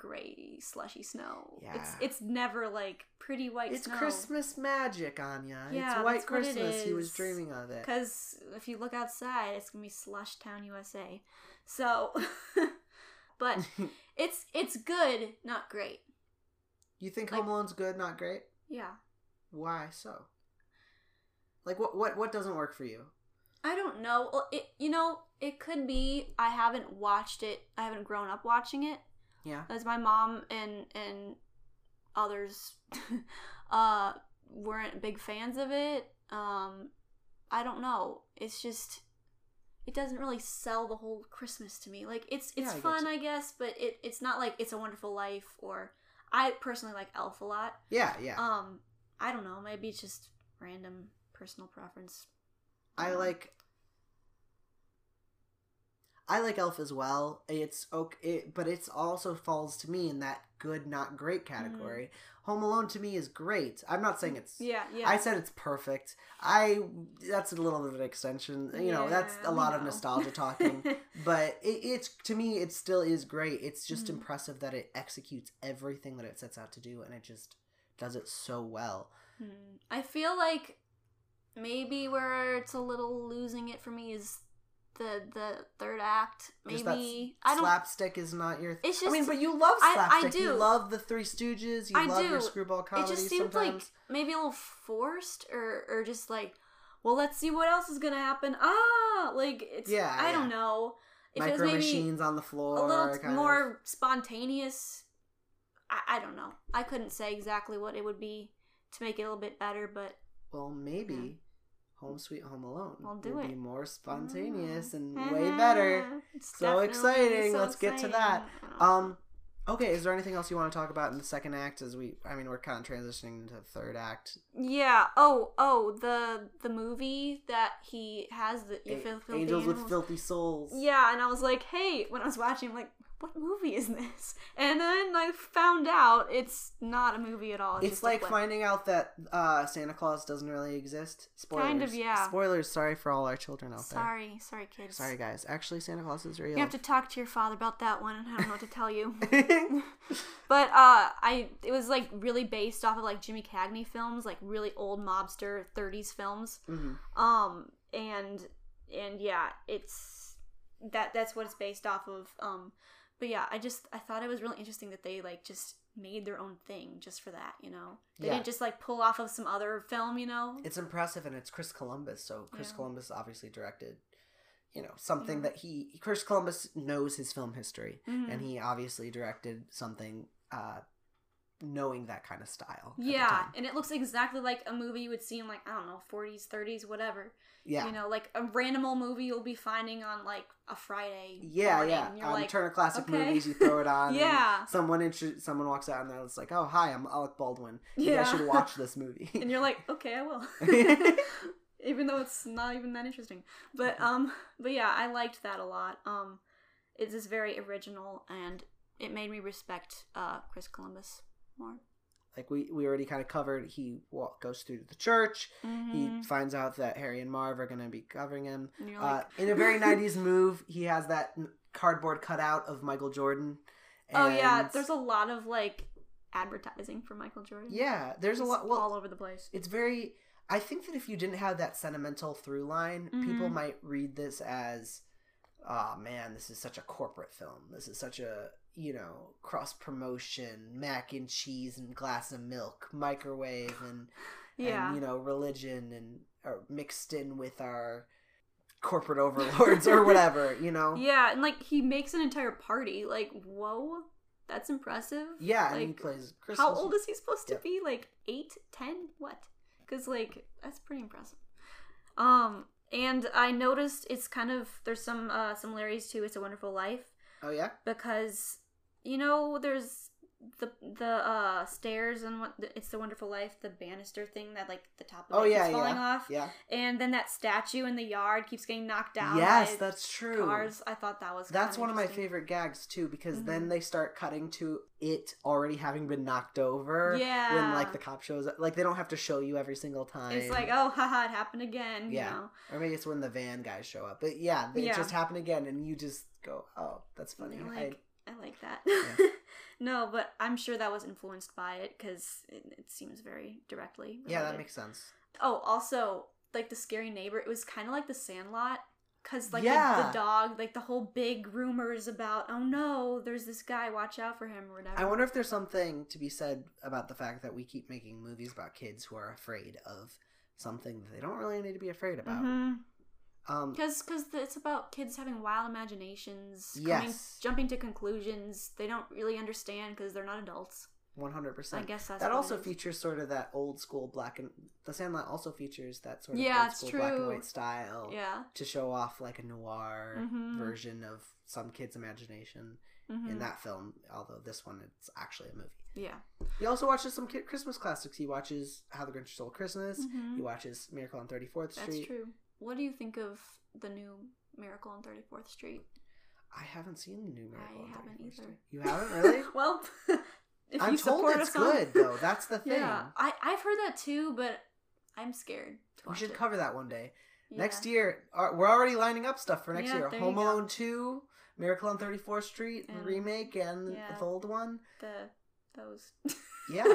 gray, slushy snow. Yeah. It's it's never like pretty white It's snow. Christmas magic, Anya. Yeah, it's white that's what it Christmas. He was is. dreaming of it. Because if you look outside, it's gonna be Slush Town, U S A. So, but it's it's good, not great. You think like- Home Alone's good, not great? Yeah. Why so? Like, what what what doesn't work for you? I don't know. Well, it you know it could be I haven't watched it. I haven't grown up watching it. Yeah. As my mom and and others uh weren't big fans of it. Um I don't know. It's just it doesn't really sell the whole Christmas to me. Like it's it's Yeah, I get fun, you. I guess, but it it's not like It's a Wonderful Life or I personally like Elf a lot. Yeah, yeah. Um I don't know, maybe it's just random personal preference. I like I like Elf as well. It's okay, it, but it's also falls to me in that good, not great category. Home Alone to me is great. I'm not saying it's. Yeah, yeah. I said it's perfect. I that's a little bit of an extension. You know, that's Yeah, a we lot of know. nostalgia talking. But it, it's to me, it still is great. It's just Mhm. impressive that it executes everything that it sets out to do, and it just does it so well. Hmm. I feel like maybe where it's a little losing it for me is the the third act. Just that Maybe s- I don't. slapstick is not your. Th- It's I mean, just- but you love I- I slapstick. do. You love the Three Stooges. You I love your do. screwball It comedy. just seemed sometimes. like maybe a little forced, or or just like, well, let's see what else is gonna happen. Ah, like it's. Yeah, I don't yeah. know. If it Micro was maybe machines on the floor. a little kind more Of. spontaneous. I, I don't know. I couldn't say exactly what it would be to make it a little bit better, but Well, maybe Yeah. Home Sweet Home Alone I'll do will it. be more spontaneous Mm. and way better. It's So definitely exciting. so Let's get to that. exciting. Um, okay. Is there anything else you want to talk about in the second act? As we, I mean, we're kind of transitioning into the third act. Yeah. Oh, oh, the the movie that he has the you A- feel filthy Angels with animals. Filthy Souls. Yeah, and I was like, hey, when I was watching, I'm like, what movie is this? And then I found out it's not a movie at all. It's, It's just a like clip. finding out that uh, Santa Claus doesn't really exist. Spoilers. Kind of, yeah. Spoilers. Sorry for all our children out Sorry, sorry, there. kids. Sorry, guys. Actually, Santa Claus is real. You have to talk to your father about that one. I don't know what to tell you. But uh, I it was like really based off of like Jimmy Cagney films, like really old mobster thirties films. Mhm. Um, and and yeah, it's that that's what it's based off of. Um, but yeah, I just I thought it was really interesting that they like just made their own thing just for that. You know, they Yeah. didn't just like pull off of some other film. You know, It's impressive, and it's Chris Columbus. So Chris Yeah. Columbus obviously directed, you know, something Yeah. that he Chris Columbus knows his film history, Mhm. and he obviously directed something uh, knowing that kind of style. at the Yeah, time. and it looks exactly like a movie you would see in like I don't know forties, thirties, whatever. yeah, You know, like a random old movie you'll be finding on like a Friday. yeah, morning, yeah. And you're Um, like, Turner Classic okay. Movies, you throw it on. and Yeah. someone intro- someone walks out and they're just like, "Oh, hi, I'm Alec Baldwin. You Yeah. guys should watch this movie." and you're like, okay, I will. Even though it's not even that interesting. But um, but yeah, I liked that a lot. Um, it's just very original, and it made me respect uh Chris Columbus more. like we we already kind of covered, he walk, goes through the church. Mm-hmm. He finds out that Harry and Marv are going to be covering him. And you're Uh, like, in a very nineties move, he has that n- cardboard cutout of Michael Jordan. oh yeah, and- there's a lot of like advertising for Michael Jordan. yeah, there's a It's lot. Well, all over the place. it's very. I think that if you didn't have that sentimental through line, people Mhm. might read this as, "Oh man, this is such a corporate film. This is such a you know cross promotion, mac and cheese and glass of milk, microwave and Yeah. and you know religion and or mixed in with our corporate overlords or whatever, you know." Yeah, and like he makes an entire party. Like, whoa, that's impressive. Yeah, and he Like, plays Christmas. how old is he supposed to Yep. be? Like eight, ten? What? Because like that's pretty impressive. Um, and I noticed it's kind of there's some uh, similarities to It's a Wonderful Life Oh yeah, because you know there's the the uh stairs and what the, It's the Wonderful Life, the banister thing that like the top of oh it yeah, keeps falling yeah, off, yeah. and then that statue in the yard keeps getting knocked down. Yes, by that's true. cars. I thought that was That's kinda one of my interesting. favorite gags too, because Mhm. then they start cutting to it already having been knocked over. Yeah. When like the cop shows up, like they don't have to show you every single time. It's like, oh, haha, it happened again. Yeah. You know? or maybe it's when the van guys show up. But yeah, it Yeah. just happened again, and you just go, "Oh, that's funny." You're I, like, I like that. Yeah. No, but I'm sure that was influenced by it because it, it seems very directly related. Yeah, that makes sense. Oh, also, like the scary neighbor, it was kind of like The Sandlot. Because, like, yeah. the, the dog, like, the whole big rumors about, oh no, there's this guy, watch out for him, or whatever. I wonder if there's something to be said about the fact that we keep making movies about kids who are afraid of something that they don't really need to be afraid about. Mm-hmm. Um, Because cause it's about kids having wild imaginations, yes. coming, jumping to conclusions they don't really understand because they're not adults. one hundred percent. I guess that's that what also it is. features sort of that old school black and The Sandlot also features that sort of Yeah, old it's school true. black and white style Yeah. to show off like a noir Mhm. version of some kid's imagination Mm-hmm. in that film. Although this one, it's actually a movie. Yeah. He also watches some kid Christmas classics. He watches How the Grinch Stole Christmas. Mhm. He watches Miracle on thirty-fourth Street. That's true. What do you think of the new Miracle on thirty-fourth Street? I haven't seen the new Miracle I on haven't thirty-fourth either. Street. You haven't really? Well, if I'm you told support it's us on- good though. That's the thing. Yeah, I I've heard that too, but I'm scared to We watch should it. cover that one day. Yeah. Next year, uh, we're already lining up stuff for next Yeah, year. there Home you go. Alone two, Miracle on thirty-fourth Street And- remake, and yeah. the old one. the those. Yeah.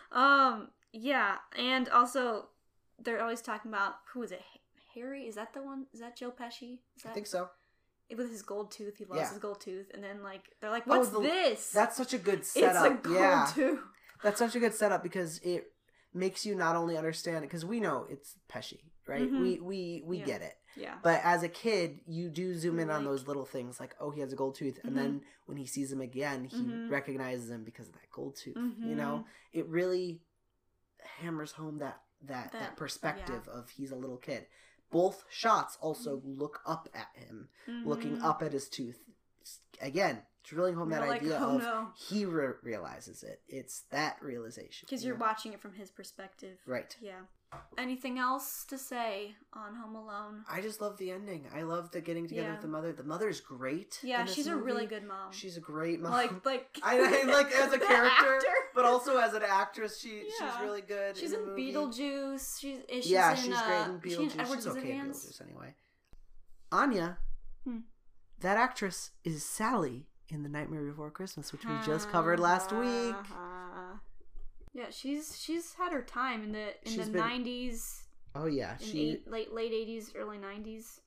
um. Yeah, and also they're always talking about who is it? Harry? Is that the one? Is that Joe Pesci? Is that I think so. with his gold tooth? He lost Yeah. his gold tooth, and then like they're like, Oh, "What's the- this?" That's such a good it's setup. a gold yeah. tooth. That's such a good setup because it makes you not only understand it, because we know it's Pesci, right? Mhm. We we we Yeah. get it. Yeah. But as a kid, you do zoom You're in on like- those little things, like, oh, he has a gold tooth, and Mhm. then when he sees him again, he Mhm. recognizes him because of that gold tooth. You Mhm. know, it really hammers home that that that, That- perspective of he's a little kid. Both shots also look up at him, looking Mhm. up at his tooth. Again, drilling home You're that like, idea "Oh, of no." he re- realizes it. It's that realization. Because you you're know? watching it from his perspective. Right. Yeah. Anything else to say on Home Alone? I just love the ending. I love the getting together Yeah. with the mother. The mother's great. Yeah, in this she's a really movie. good mom. She's a great mom. like like I, I like as a the character, actor. but also as an actress, she she's Yeah. really good. She's in, in the movie. Beetlejuice. She's is she's Yeah, in, she's uh, great in is she in Beetlejuice. Edward She's okay in Scissorhands? Beetlejuice anyway. Anya, Hmm. that actress is Sally in The Nightmare Before Christmas, which we just covered last week. Uh-huh. Yeah, she's she's had her time in the in She's the been- nineties, Oh yeah, in she. eight, late late eighties, early nineties.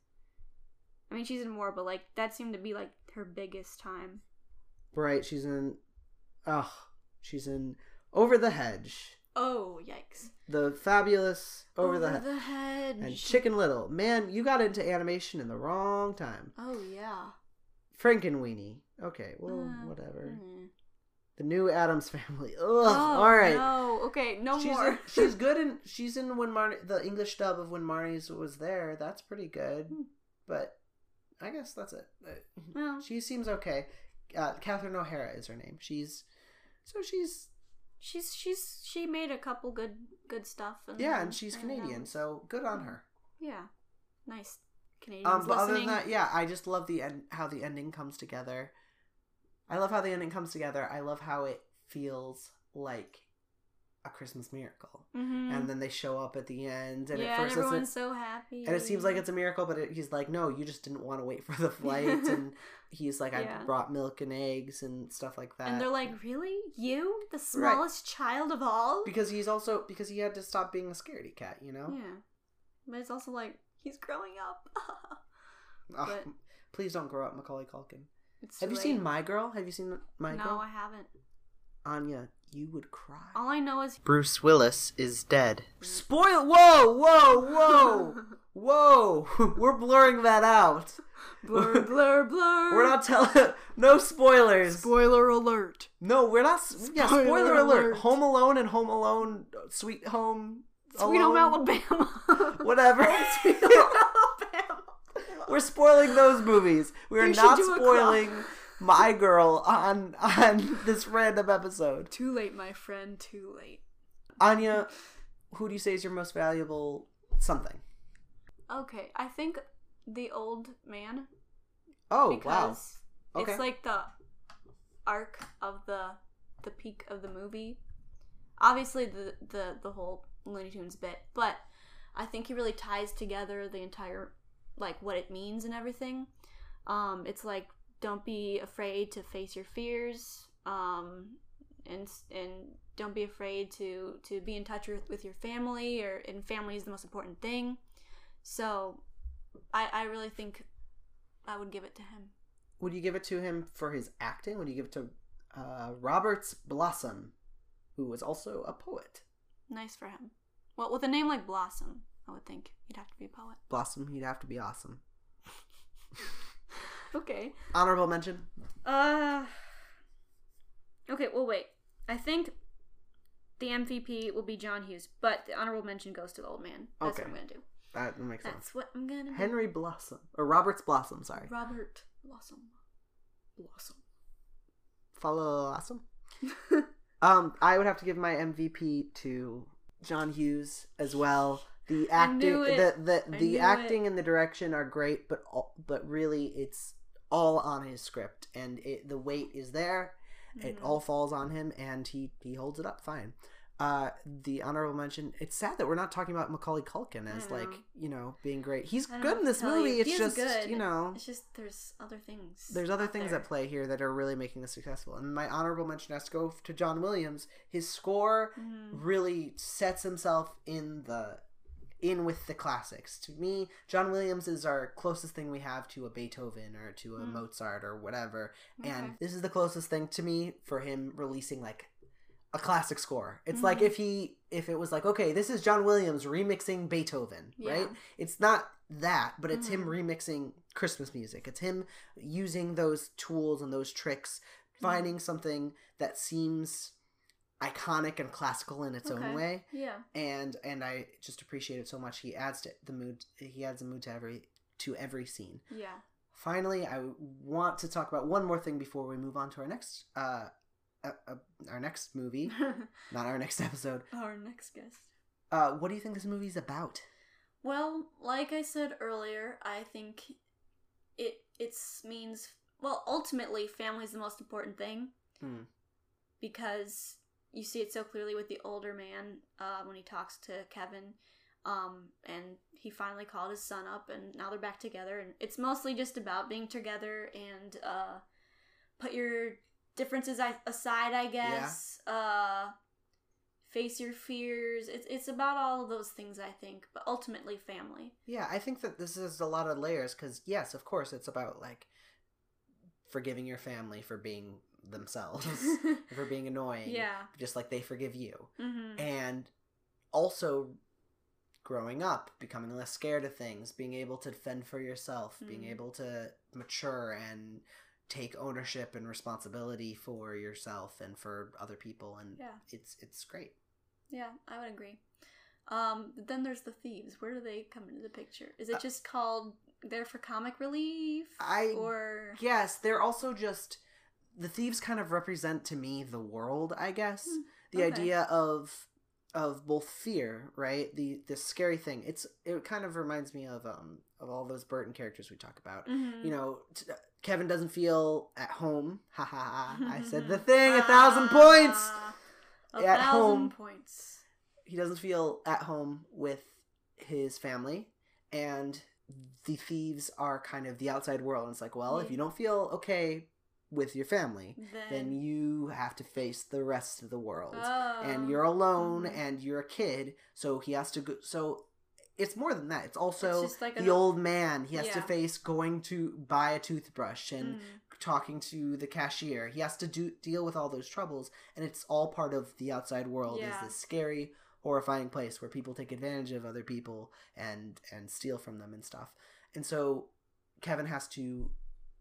I mean, she's in more, but like that seemed to be like her biggest time. Right, she's in. Oh, she's in Over the Hedge, Oh yikes! the fabulous Over, the Hedge, Hedge. and Chicken Little. Man, you got into animation in the wrong time. Oh yeah. Frankenweenie. Okay, well, Uh, whatever. mm. The New Adams Family. Ugh. Oh, all right. No. Okay. No she's more. in- she's good in. She's in when Marnie, the English dub of When Marnie's was there. That's pretty good. Hmm. But I guess that's it. Uh, Well, She seems okay. Uh, Catherine O'Hara is her name. She's so she's she's she's she made a couple good good stuff. And yeah, then- and she's and Canadian, then- so good on her. Yeah. Nice. Canadians Um, but other listening. than that, yeah, I just love the end. How the ending comes together. I love how the ending comes together. I love how it feels like a Christmas miracle. Mhm. And then they show up at the end, and yeah, at first and everyone's it's so happy. and it seems like it's a miracle, but it, he's like, no, you just didn't want to wait for the flight, and he's like, I Yeah. brought milk and eggs and stuff like that. And they're like, really? You? The smallest child of all? because he's also because he had to stop being a scaredy cat, you know. Yeah. But it's also like, he's growing up. Ugh, But- please don't grow up, Macaulay Culkin. It's Have too you seen late. My Girl? Have you seen My No, Girl? I haven't. Anya, you would cry. All I know is... Bruce Willis is dead. Spoil! Whoa! Whoa! Whoa! Whoa! We're blurring that out. blur, blur, blur. We're not telling. No spoilers. Spoiler alert. No, we're not. Yeah, Spoiler spoiler alert. alert. Home Alone and Home Alone, Sweet Home. Sweet Alone, Home Alabama. Whatever. Sweet Home Alabama. We're spoiling those movies. We are You should not do a spoiling My Girl on on this random episode. Too late, my friend. Too late. Anya, who do you say is your most valuable something? Okay, I think the old man. Oh, because wow. Okay. it's like the arc of the the peak of the movie. Obviously the the the whole Looney Tunes bit, but I think he really ties together the entire, like, what it means and everything. Um it's like, don't be afraid to face your fears, um, and and don't be afraid to to be in touch with, with your family, or and family is the most important thing. So, I I really think I would give it to him. Would you give it to him for his acting? Would you give it to uh, Roberts Blossom, who was also a poet? Nice for him. Well, with a name like Blossom, I would think he'd have to be a poet. Blossom, he'd have to be awesome. Okay. Honorable mention? Uh. Okay, well, wait. I think the M V P will be John Hughes, but the honorable mention goes to the old man. That's Okay. what I'm going to do. That makes That's sense. what I'm going to do. Henry Blossom. Or Roberts Blossom, sorry. Robert Blossom. Blossom. Follow Blossom? um, I would have to give my M V P to John Hughes as well. The acting, the the, the acting and the direction are great, but all, but really it's all on his script, and it, the weight is there. Mm-hmm. It all falls on him, and he he holds it up fine. Uh, the honorable mention. It's sad that we're not talking about Macaulay Culkin as like you know being great. He's good in this movie. You. It's just good. you know. It's just there's other things. There's other things there. at play here that are really making this successful. And my honorable mention has to go to John Williams. His score mm-hmm. really sets himself in the in with the classics. To me, John Williams is our closest thing we have to a Beethoven or to a mm. Mozart or whatever. Okay. And this is the closest thing to me for him releasing like a classic score. It's mm-hmm. like if he if it was like, okay, this is John Williams remixing Beethoven, yeah. right? It's not that, but it's mm-hmm. him remixing Christmas music. It's him using those tools and those tricks, finding mm-hmm. something that seems iconic and classical in its okay. own way. Yeah. And and I just appreciate it so much. He adds to the mood he adds a mood to every to every scene. Yeah. Finally, I want to talk about one more thing before we move on to our next uh Uh, uh, our next movie, not our next episode. Our next guest. Uh, what do you think this movie's about? Well, like I said earlier, I think it it's means well, ultimately, family's the most important thing mm. because you see it so clearly with the older man uh, when he talks to Kevin, um, and he finally called his son up, and now they're back together, and it's mostly just about being together and uh, put your differences aside, I guess. Yeah. Uh, face your fears. It's it's about all of those things, I think, but ultimately family. Yeah, I think that this is a lot of layers because, yes, of course, it's about, like, forgiving your family for being themselves, for being annoying. Yeah. Just like they forgive you. Mm-hmm. And also growing up, becoming less scared of things, being able to fend for yourself, mm-hmm. being able to mature and take ownership and responsibility for yourself and for other people, and yeah. it's it's great. Yeah, I would agree. Um, but then there's the thieves. Where do they come into the picture? Is it uh, just called there for comic relief? I or yes, they're also just the thieves. Kind of represent to me the world, I guess. Mm, the okay. idea of of both fear, right? The the scary thing. It's it kind of reminds me of um of all those Burton characters we talk about. Mm-hmm. You know. T- Kevin doesn't feel at home. Ha ha ha. I said the thing. A thousand points. A at thousand home. points. He doesn't feel at home with his family. And the thieves are kind of the outside world. And it's like, well, yeah. if you don't feel okay with your family, then, then you have to face the rest of the world. Oh. And you're alone mm-hmm. and you're a kid. So he has to go. So it's more than that. It's also it's like the an... old man. He has yeah. to face going to buy a toothbrush and mm. talking to the cashier. He has to do deal with all those troubles, and it's all part of the outside world. Yeah. Is this scary, horrifying place where people take advantage of other people and and steal from them and stuff. And so Kevin has to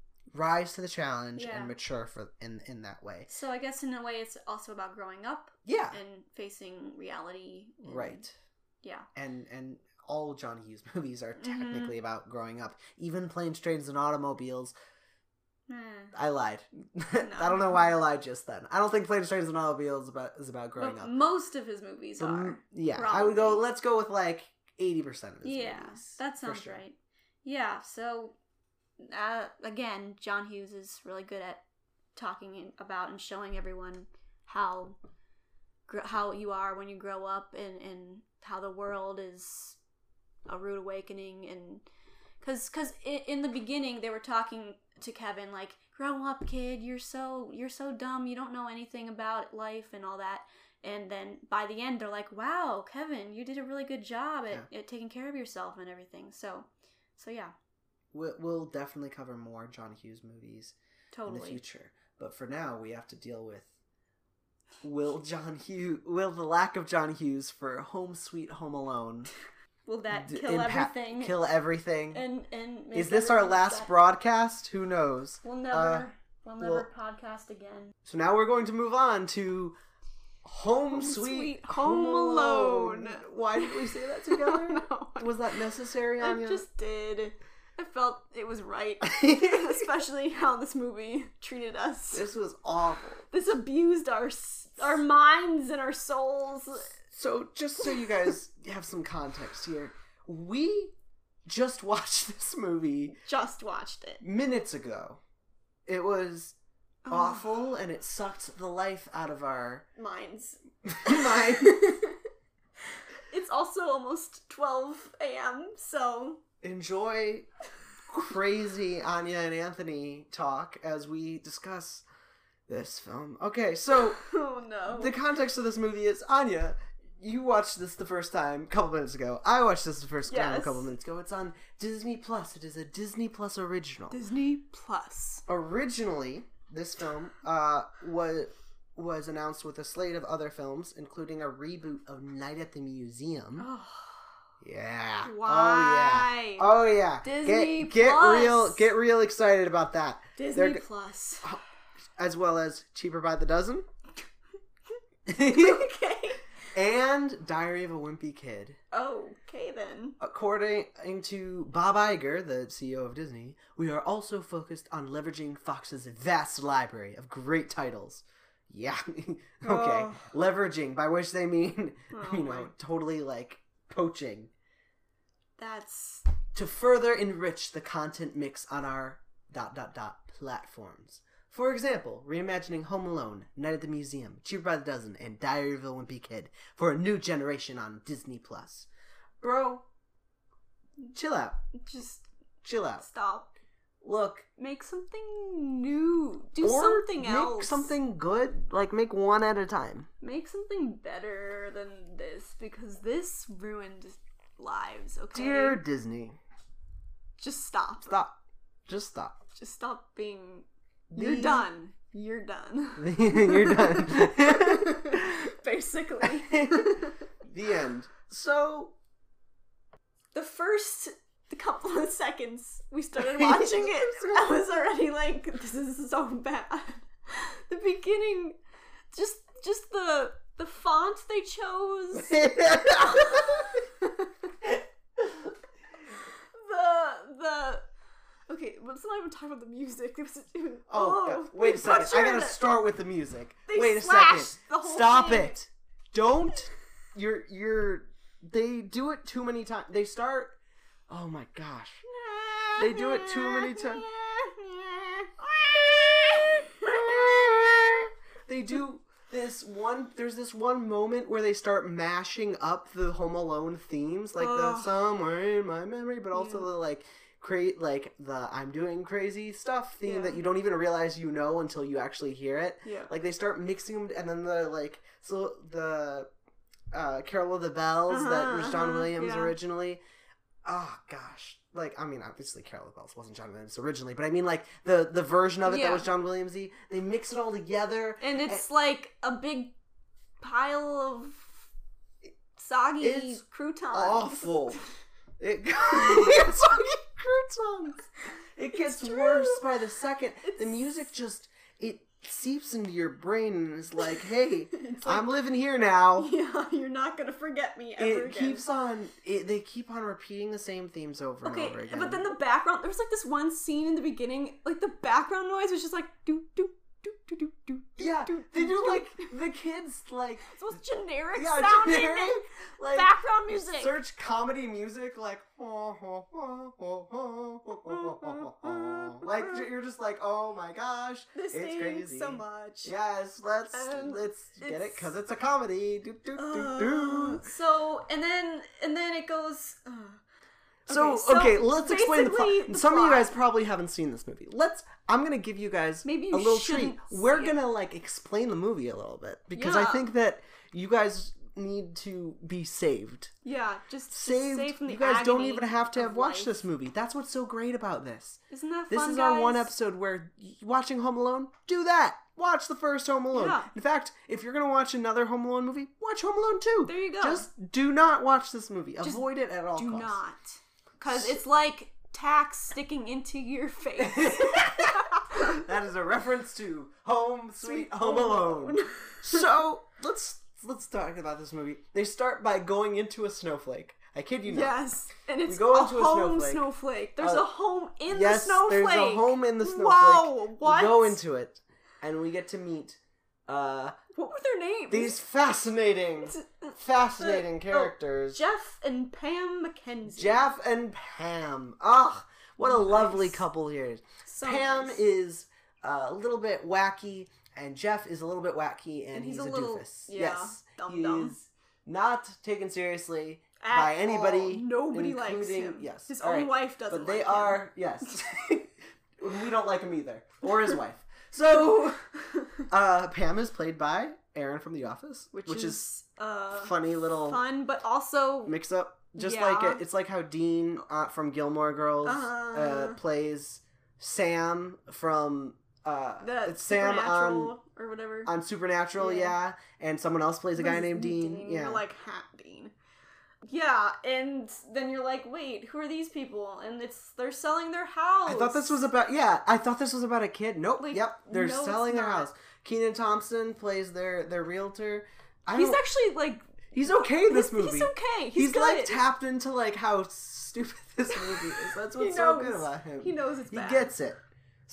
rise to the challenge yeah. and mature for in in that way. So I guess in a way it's also about growing up. Yeah. And facing reality. And... Right. Yeah. And and all John Hughes movies are technically mm-hmm. about growing up. Even Planes, Trains, and Automobiles. Mm. I lied. No. I don't know why I lied just then. I don't think Planes, Trains, and Automobiles is about, is about growing well, up. Most of his movies but, are. Yeah. Probably. I would go, let's go with like eighty percent of his yeah, movies. Yeah, that sounds sure. right. Yeah, so, uh, again, John Hughes is really good at talking about and showing everyone how how you are when you grow up and, and how the world is a rude awakening. And because cause in, in the beginning they were talking to Kevin like, grow up, kid. You're so you're so dumb. You don't know anything about life and all that. And then by the end, they're like, wow, Kevin, you did a really good job at, yeah. at taking care of yourself and everything. So, so yeah. We'll, we'll definitely cover more John Hughes movies totally. in the future. But for now, we have to deal with will John Hughes, will the lack of John Hughes for Home Sweet Home Alone. Will that kill d- impact, everything? Kill everything. And and is this our last broadcast? Who knows? We'll never, uh, we'll never we'll, podcast again. So now we're going to move on to Home, Home Sweet, Sweet Home, Home Alone. Alone. Why did we say that together? no, Was that necessary, Anya? I just did. I felt it was right. Especially how this movie treated us. This was awful. This abused our our minds and our souls. So, just so you guys have some context here, we just watched this movie. Just watched it. Minutes ago. It was oh. awful, and it sucked the life out of our minds. Minds. It's also almost twelve a.m., so enjoy crazy Anya and Anthony talk as we discuss this film. Okay, so oh no. The context of this movie is, Anya, you watched this the first time a couple minutes ago. I watched this the first yes. time a couple minutes ago. It's on Disney Plus. It is a Disney Plus original. Disney Plus. Originally, this film uh, was was announced with a slate of other films, including a reboot of Night at the Museum. Oh. Yeah. Why? Oh yeah. Oh yeah. Disney get, get Plus. real get real excited about that. Disney They're, Plus. As well as Cheaper by the Dozen. Okay. And Diary of a Wimpy Kid. Okay then. According to Bob Iger, the C E O of Disney, we are also focused on leveraging Fox's vast library of great titles. Yeah. Okay. Oh. Leveraging, by which they mean, oh, you know, my. totally like poaching. That's to further enrich the content mix on our dot dot dot platforms. For example, reimagining Home Alone, Night at the Museum, Cheaper by the Dozen, and Diary of a Wimpy Kid for a new generation on Disney Plus. Bro, chill out. Just chill out. Stop. Look, make something new. Do or something make else. Make something good. Like, make one at a time. Make something better than this, because this ruined lives, okay? Dear Disney. Just stop. Stop. Just stop. Just stop being... You're the... done. You're done. You're done. Basically. The end. So... The first... The couple of seconds we started watching it, I was already like, this is so bad. The beginning, just just the the font they chose. the the okay, let's not even talk about the music. It was, it was, oh, oh wait a second. I gotta start with the music. Wait a second. The whole Stop thing. it. Don't. You're you're. They do it too many times. They start. Oh my gosh. They do it too many times. They do this one, there's this one moment where they start mashing up the Home Alone themes, like the Oh. somewhere in my memory, but also Yeah. the like, create like the I'm doing crazy stuff theme Yeah. that you don't even realize you know until you actually hear it. Yeah. Like they start mixing them, and then the like, so the uh, Carol of the Bells Uh-huh, that was John uh-huh, Williams yeah. originally. Oh gosh, like I mean, obviously Carol of the Bells wasn't John Williams originally, but I mean like the the version of it Yeah. that was John Williamsy. They mix it all together, And it's like a big pile of soggy It's croutons. awful. It it's soggy croutons. It gets true. worse by the second. The It's- music just it seeps into your brain and is like, hey, It's like, I'm living here now. yeah, you're not gonna forget me ever It again. keeps on. It, they keep on repeating the same themes over and Okay, over again. but then the background, there was like this one scene in the beginning, like the background noise was just like do do do do do do. yeah, do, they do do. like the kids like It's most generic yeah, sounding generic, like background music. search comedy music like like you're just like, oh my gosh, This it's thing crazy so much. Yes, let's And let's get it it's- because it's a comedy. Do, do, do, Uh, do. so and then and then it goes. Uh, So, Okay, so okay, let's explain the plot. basically the Some of you plot- guys probably haven't seen this movie. Let's. I'm gonna give you guys Maybe you a little shouldn't treat. see We're it. gonna like explain the movie a little bit because I Yeah. think that you guys need to be saved. Yeah, just, just Saved. saved from the You guys don't agony even have to of have watched life. this movie. That's what's so great about this. Isn't that This fun, is guys? our one episode where y- watching Home Alone, do that. Watch the first Home Alone. Yeah. In fact, if you're gonna watch another Home Alone movie, watch Home Alone two. There you go. Just do not watch this movie. Just Avoid it at all Do costs. not. Because it's like tacks sticking into your face. That is a reference to Home Sweet Sweet Home Home Alone. Alone. So let's let's talk about this movie. They start by going into a snowflake. I kid you not. Yes, and it's go a into a home snowflake. snowflake. There's Uh, a home in yes, the snowflake. there's a home in the snowflake. Whoa, what? We go into it, and we get to meet uh, What were their names? these fascinating, fascinating Oh, characters. Jeff and Pam McKenzie. Jeff and Pam. Ah, what a Nice. lovely couple here. So Pam nice. is uh, a little bit wacky, and Jeff is a little bit wacky, and, And he's he's, a a, little- doofus. yeah, yes, dumb he dumb. is not taken seriously At by anybody. all. Nobody likes including- him. Yes, His all own right. wife doesn't But they like are yes. We don't like him either, or his wife. So, uh, Pam is played by Erin from The Office, him. Which, which, is, is uh, funny little fun, but also mix up. Just Yeah. like it, it's like how Dean uh, from Gilmore Girls uh, Uh-huh. plays Sam from uh, the it's Sam on Supernatural or whatever. on Supernatural, yeah. Yeah. and someone else plays a guy What's named his Dean, name? yeah. You're like, ha, Dean. Yeah, and then you're like, wait, who are these people? And it's they're selling their house. I thought this was about yeah. I thought this was about a kid. Nope. Like, yep. They're no, it's selling their not. house. Keenan Thompson plays their their realtor. I He's don't- actually like he's okay in this he's, movie. He's okay. He's, He's, good. like tapped into like how stupid this movie is. That's He what's so knows. good about him. He knows it's He bad. gets it.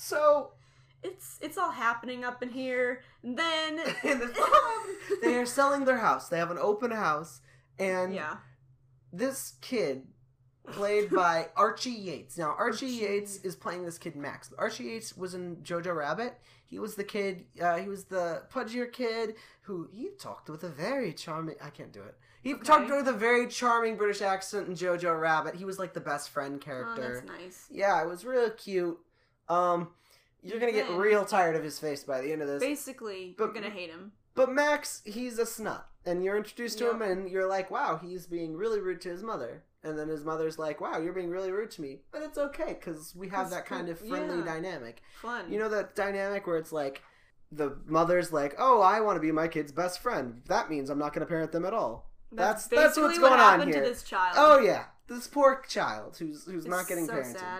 So It's it's all happening up in here. And then in the they are selling their house. They have an open house, and yeah. this kid, played by Archie Yates. Now, Archie, Archie. Yates is playing this kid Max. Archie Yates was in Jojo Rabbit. He was the kid. Uh, he was the pudgier kid who he talked with a very charming. I can't do it. He Okay. talked with a very charming British accent in Jojo Rabbit. He was like the best friend Oh, character. that's nice. Yeah, it was real cute. Um, you're gonna get Then- real tired of his face by the end of this. Basically, But- you're gonna hate him. But Max, he's a snot. And you're introduced to Yep. him and you're like, wow, he's being really rude to his mother. And then his mother's like, wow, you're being really rude to me. But it's okay, because we have 'Cause that kind of we- friendly yeah. dynamic. Fun. You know that dynamic where it's like, the mother's like, oh, I want to be my kid's best friend. That means I'm not going to parent them at all. That's that's, basically what's what going on happened here. to this child. Oh, yeah. This poor child who's who's It's not getting so parented. sad.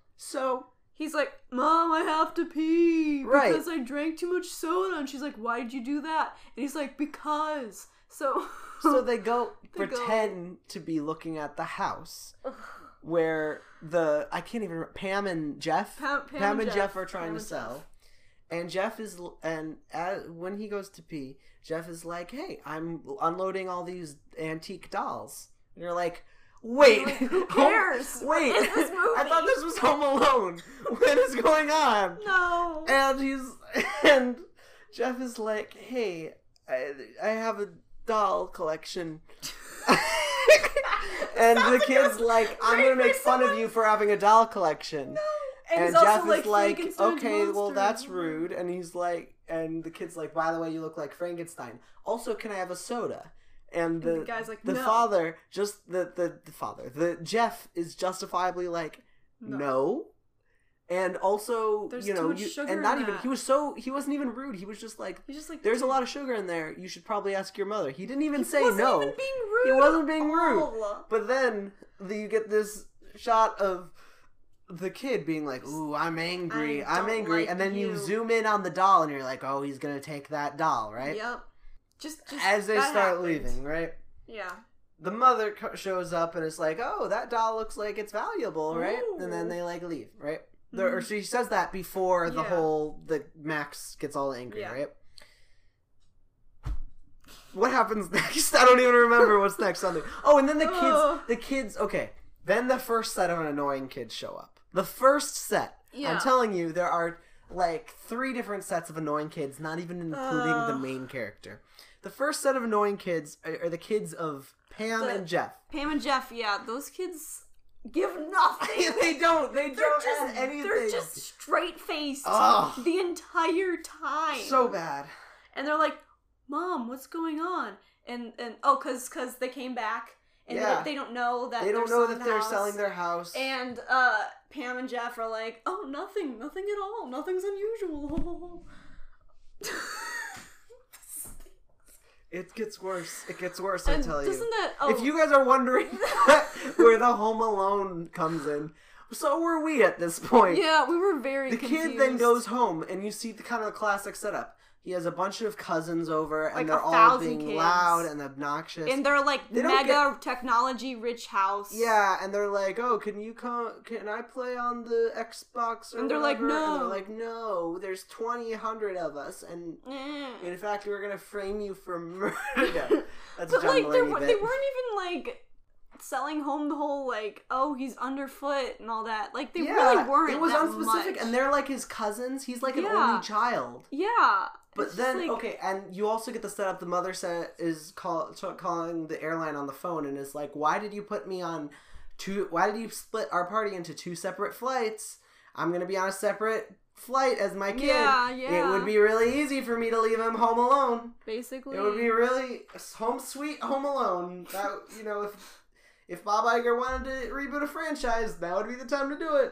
So, He's like, Mom, I have to pee Right. because I drank too much soda. And she's like, why did you do that? And he's like, because. So, so they go They go- pretend to be looking at the house. Where the I can't even remember, Pam and Jeff Pam, Pam, and Jeff, Jeff are trying Pam to and sell, Jeff. and Jeff is and as, when he goes to pee, Jeff is like, "Hey, I'm unloading all these antique dolls," and you're like, "Wait, Like, who Home- cares? Wait, What is this I thought movie?" this was Home Alone. What is going on?" No. And he's and Jeff is like, "Hey, I, I have a doll collection." And the Sounds like kid's it was like, I'm right gonna make for fun of someone- you for having a doll collection. No. And, he's Jeff also is like, Frankenstein's okay, well monster. that's rude. And he's like, and the kid's like, by the way, you look like Frankenstein. Also, can I have a soda? And the, And the guy's like, the no. father, just the, the the father, the Jeff is justifiably like, No. no. And also, There's you too know, much you, sugar and not in even that. he was so he wasn't even rude. He was just like, He's just like, there's a lot of sugar in there. You should probably ask your mother. He didn't even say wasn't no. even being rude. He wasn't being rude. Oh. But then the, you get this shot of the kid being like, "Ooh, I'm angry. I I'm don't angry," like and then you. you. zoom in on the doll, and you're like, "Oh, he's gonna take that doll, right?" Yep. Just, just As they that start happened. leaving, right? Yeah. The mother co- shows up and is like, "Oh, that doll looks like it's valuable, right?" And then Ooh. they like leave, right? The, or she says that before the Yeah. whole the Max gets all angry, Yeah. right? What happens next? I don't even remember what's next on the. Oh, and then the kids, Ugh. the kids. Okay, then the first set of annoying kids show up. The first set. Yeah. I'm telling you, there are like three different sets of annoying kids, not even including the Ugh. main character. The first set of annoying kids are, are the kids of Pam The- and Jeff. Pam and Jeff, yeah, those kids give nothing. They don't. They They're don't just, add anything. They're just straight faced Ugh. the entire time. So bad. And they're like, Mom, what's going on? And and oh, cause cause they came back and Yeah. they, they don't know that They don't they're know selling that the they're house. selling their house. And uh, Pam and Jeff are like, oh, nothing, nothing at all, nothing's unusual. It gets worse. It gets worse, I And tell doesn't you. that? Oh, If you guys are wondering where the Home Alone comes in, so were we at this point. yeah, we were very. The confused. kid then goes home, and you see the kind of classic setup. He has a bunch of cousins over, and Like they're a all thousand being kids. loud and obnoxious. in their like They don't mega technology rich house. Yeah, and they're like, "Oh, can you come? Can I play on the Xbox?" Or And they're like, whatever?" "No." And they're like, "No, there's twenty hundred of us, and Mm. in fact, we're gonna frame you for murder." That's But John like, they Mulaney were- bit. they weren't even like selling home the whole like, oh, he's underfoot and all that. Like they yeah, really weren't. It was that unspecific, much. and they're like his cousins. He's like an Yeah. only child. Yeah. But It's just then, like- okay, and you also get the setup. The mother said is call, t- calling the airline on the phone and is like, "Why did you put me on two? Why did you split our party into two separate flights? I'm gonna be on a separate flight as my kid. Yeah, yeah. It would be really easy for me to leave him home alone. Basically, It would be really home sweet home alone. That you know, if if Bob Iger wanted to reboot a franchise, that would be the time to do it."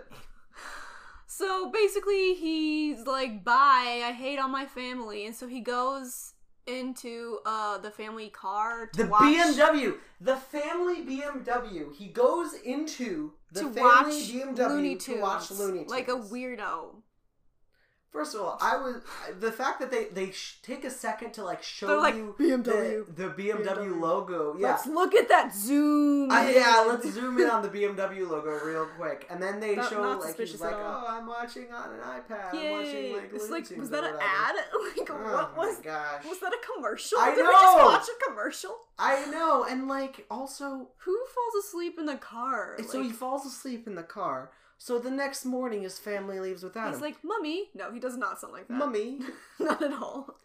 So basically, he's like, "Bye, I hate all my family," and so he goes into uh the family car to The watch, B M W, the family B M W. He goes into the to family watch B M W Looney to Tunes, watch Looney Tunes. like a weirdo. First of all, I was the fact that they they sh- take a second to like show They're like, you B M W. the, the B M W, B M W. logo. Yeah. Let's look at that zoom. Uh, yeah, in. let's zoom in on the B M W logo real quick, and then they Not- show not like he's suspicious like, at all. "Oh, I'm watching on an iPad. I'm Yay! watching like It's Looney like, Tunes was or that an whatever." ad? Like, Oh what was? my gosh! Was that a commercial? I Did we just know! watch a commercial? I know, and like also, Who falls asleep in the car? so he Like, falls asleep in the car. So the next morning, his family leaves without he's him. like, "Mummy." No, he does not sound like that. Mummy, Not at all.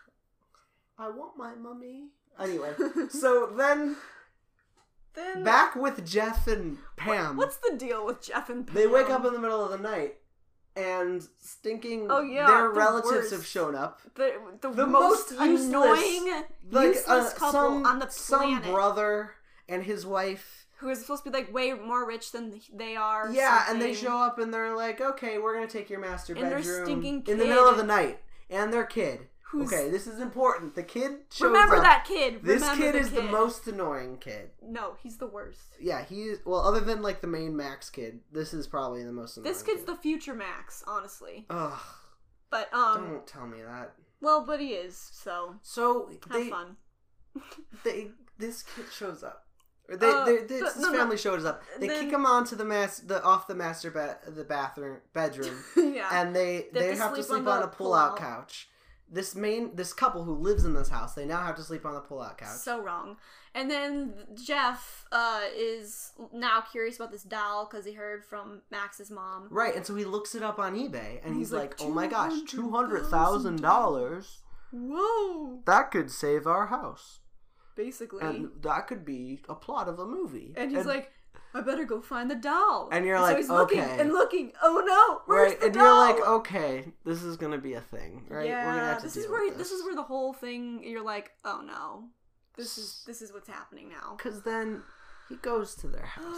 I want my mummy. Anyway, so then Then back with Jeff and Pam. What's the deal with Jeff and Pam? They wake up in the middle of the night, and stinking. Oh, yeah, their the relatives worst. have shown up. the the, The most, most useless- annoying, Like useless uh, couple some on the some planet, brother and his wife. who is supposed to be like way more rich than they are. Yeah, and they something. show up and they're like, "Okay, we're gonna take your master And their bedroom stinking in the middle of kid. the night." And their kid. Who's- Okay, this is important. The kid shows Remember up. that kid. This Remember kid the is the kid. most annoying kid. No, he's the worst. Yeah, he is. Well, other than like the main Max kid, this is probably the most annoying. This kid's kid. the future Max, honestly. Ugh, But um, don't tell me that. well, but he is. So So have they, fun. they, this kid shows up. Or they, Uh, they, but this no, no. family shows up. They Then- kick him onto the mas- the off the master ba- the bathroom bedroom, yeah. and they They they, have to have to sleep sleep on on, the a pull-out pull-out. couch. This main this couple who lives in this house, they now have to sleep on the pull-out couch. So wrong. And then Jeff uh, is now curious about this doll because he heard from Max's mom. Right, and so he looks it up on eBay, and He's he's, like, like, "Oh my gosh, two hundred $200,000 thousand dollars! Whoa! That could save our house, Basically. and that could be a plot of a movie." And he's like, I better go find the doll. And you're so like, he's looking okay. and looking. Oh no, where's right, the and doll? you're like, "Okay, this is gonna be a thing, right? Yeah, We're gonna have to this deal is where with this. is where the whole thing. You're like, oh no, this is this is what's happening now. Because then he goes to their house.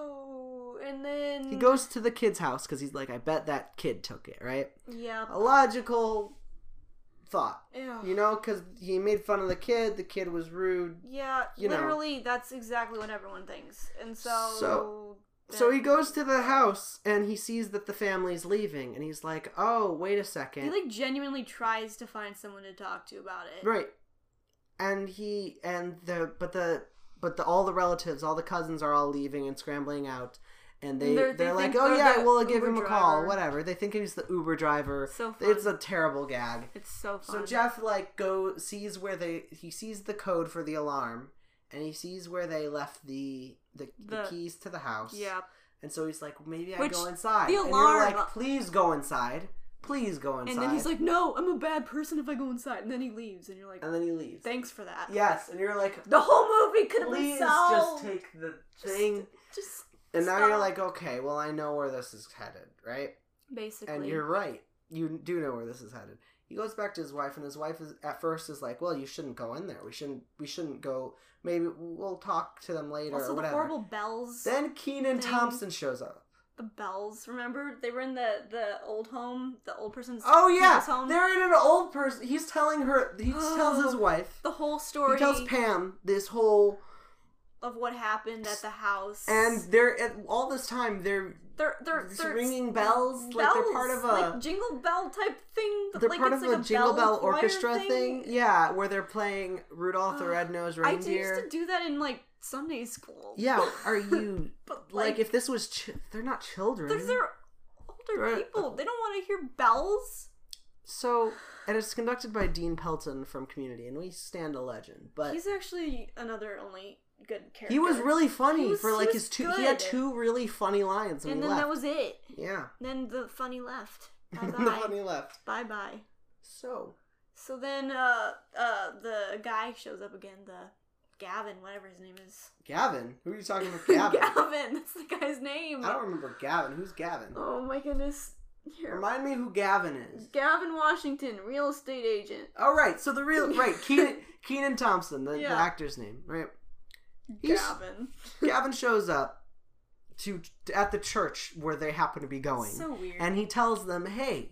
Oh, and then He goes to the kid's house because he's like, I bet that kid took it, right? Yeah. A logical thought, Ew. you know, because he made fun of the kid. The kid was rude. Yeah, you know. literally, that's exactly what everyone thinks. And so... So- So he goes to the house and he sees that the family's leaving, and he's like, "Oh, wait a second, He, like, genuinely tries to find someone to talk to about it. right?" And he and the but the but the all the relatives, all the cousins are all leaving and scrambling out, and they They're- they're, they like, think "Oh they're yeah, the we'll give Uber him a call, driver." whatever." They think he's the Uber driver. So fun. It's a terrible gag. It's so fun. So Jeff like go sees where they he sees the code for the alarm, and he sees where they left the the, the, The- keys to the house. Yeah. And so he's like, maybe I Which, go inside. the and alarm- you're like, please go inside. Please go inside. And then he's like, no, I'm a bad person if I go inside. And then he leaves, and you're like, and then he leaves. thanks for that. Yes, and you're like, The whole movie could have been please solved. just take the thing. Just, And now Stop. you're like, okay, well, I know where this is headed, right? Basically. And you're right. You do know where this is headed. He goes back to his wife, and his wife is at first is like, well, you shouldn't go in there. We shouldn't. We shouldn't go. Maybe we'll talk to them later also, or whatever. the horrible bells. Then Kenan thing. Thompson shows up. The bells. Remember, they were in the the old home, the old person's. Oh yeah, home. they're in an old person. He's telling her. He tells his wife. The whole story. He tells Pam this whole. Of what happened at the house. And they're at all this time they're they're they're, they're they're ringing bells, bells, like they're part of a like jingle bell type thing. They're like part it's of like a, a jingle bell, bell orchestra thing. thing. Yeah, where they're playing Rudolph the Red-Nosed Reindeer. I used to do that in like Sunday school. Yeah, are you but like, like if this was ch- they're not children. They're, they're older Right. people. They don't want to hear bells. So, and it's conducted by Dean Pelton from Community, and we stand a legend. But He's actually another only good character. he was really funny He was- for he like was his two. good. He had two really funny lines, and, And he then left. that was it. yeah. Then the funny left. Bye the bye. funny left. Bye bye. So So then, uh, uh, the guy shows up again. The Gavin, whatever his name is. Gavin, who are you talking about? Gavin. Gavin. That's the guy's name. I don't remember Gavin. Who's Gavin? Oh my goodness. Here. Remind me who Gavin is. Gavin Washington, real estate agent. Oh, right. So the real right Keenan Keenan Thompson, the, Yeah. the actor's name, right? He's- Gavin. Gavin shows up to at the church where they happen to be going, So weird. and he tells them, "Hey."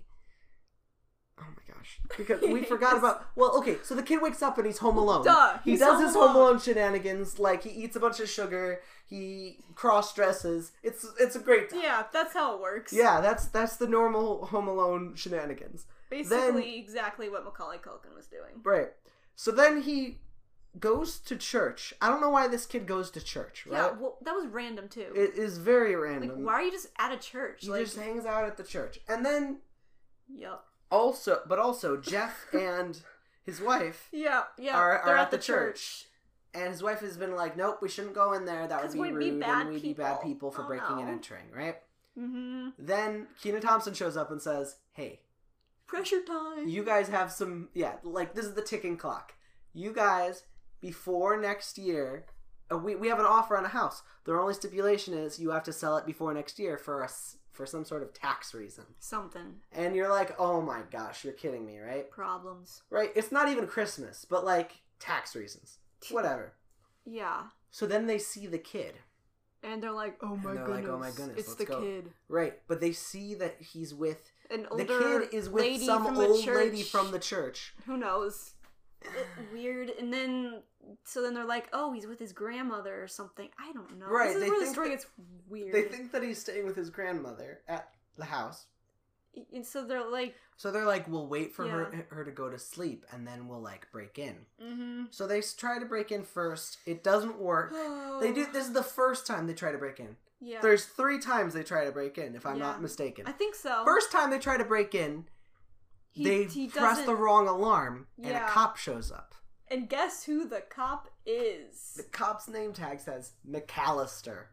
Oh my gosh! Because we forgot Yes. about. Well, okay. So the kid wakes up and he's home alone. Duh, he he's does home his alone. home alone shenanigans. Like he eats a bunch of sugar. He cross dresses. It's it's a great time. Yeah, that's how it works. Yeah, that's that's the normal Home Alone shenanigans. Basically, Then- exactly what Macaulay Culkin was doing. Right. So then he goes to church. I don't know why this kid goes to church, right? Yeah, well, that was random too. It is very like, random. why are you just at a church? He like, just hangs out at the church. And then Yup. also, but also Jeff and his wife Yeah, yeah. are, are they're at the church. And his wife has been like, nope, we shouldn't go in there. That would 'Cause be we'd rude be bad and we'd be bad people. people for Oh, breaking and no. entering, right? Mm-hmm. Then Kenan Thompson shows up and says, hey, Pressure time. you guys have some, yeah, like this is the ticking clock. You guys, before next year, uh, we, we have an offer on a house. Their only stipulation is you have to sell it before next year for us for some sort of tax reason. Something. And you're like, oh my gosh, you're kidding me, right? Problems. Right? It's not even Christmas, but like tax reasons. Whatever. Yeah. So then they see the kid. And they're like, oh my And they're goodness. like, oh my goodness, It's let's the go. kid. Right. But they see that he's with An the older kid is with lady some from the old church. lady from the church. Who knows? It, weird. And then, so then they're like, oh, he's with his grandmother or something. I don't know. Right, This is they where the think story that- gets weird. They think that he's staying with his grandmother at the house. And so they're like, So they're like, we'll wait for her Yeah. her to go to sleep and then we'll like break in. mm-hmm. So they s- try to break in first. It doesn't work. They do. This is the first time they try to break in. Yeah. There's three times they try to break in, if I'm Yeah. not mistaken. I think so. First time they try to break in, He- they he press doesn't- the wrong alarm, and Yeah. a cop shows up. And guess who the cop is? The cop's name tag says McAllister.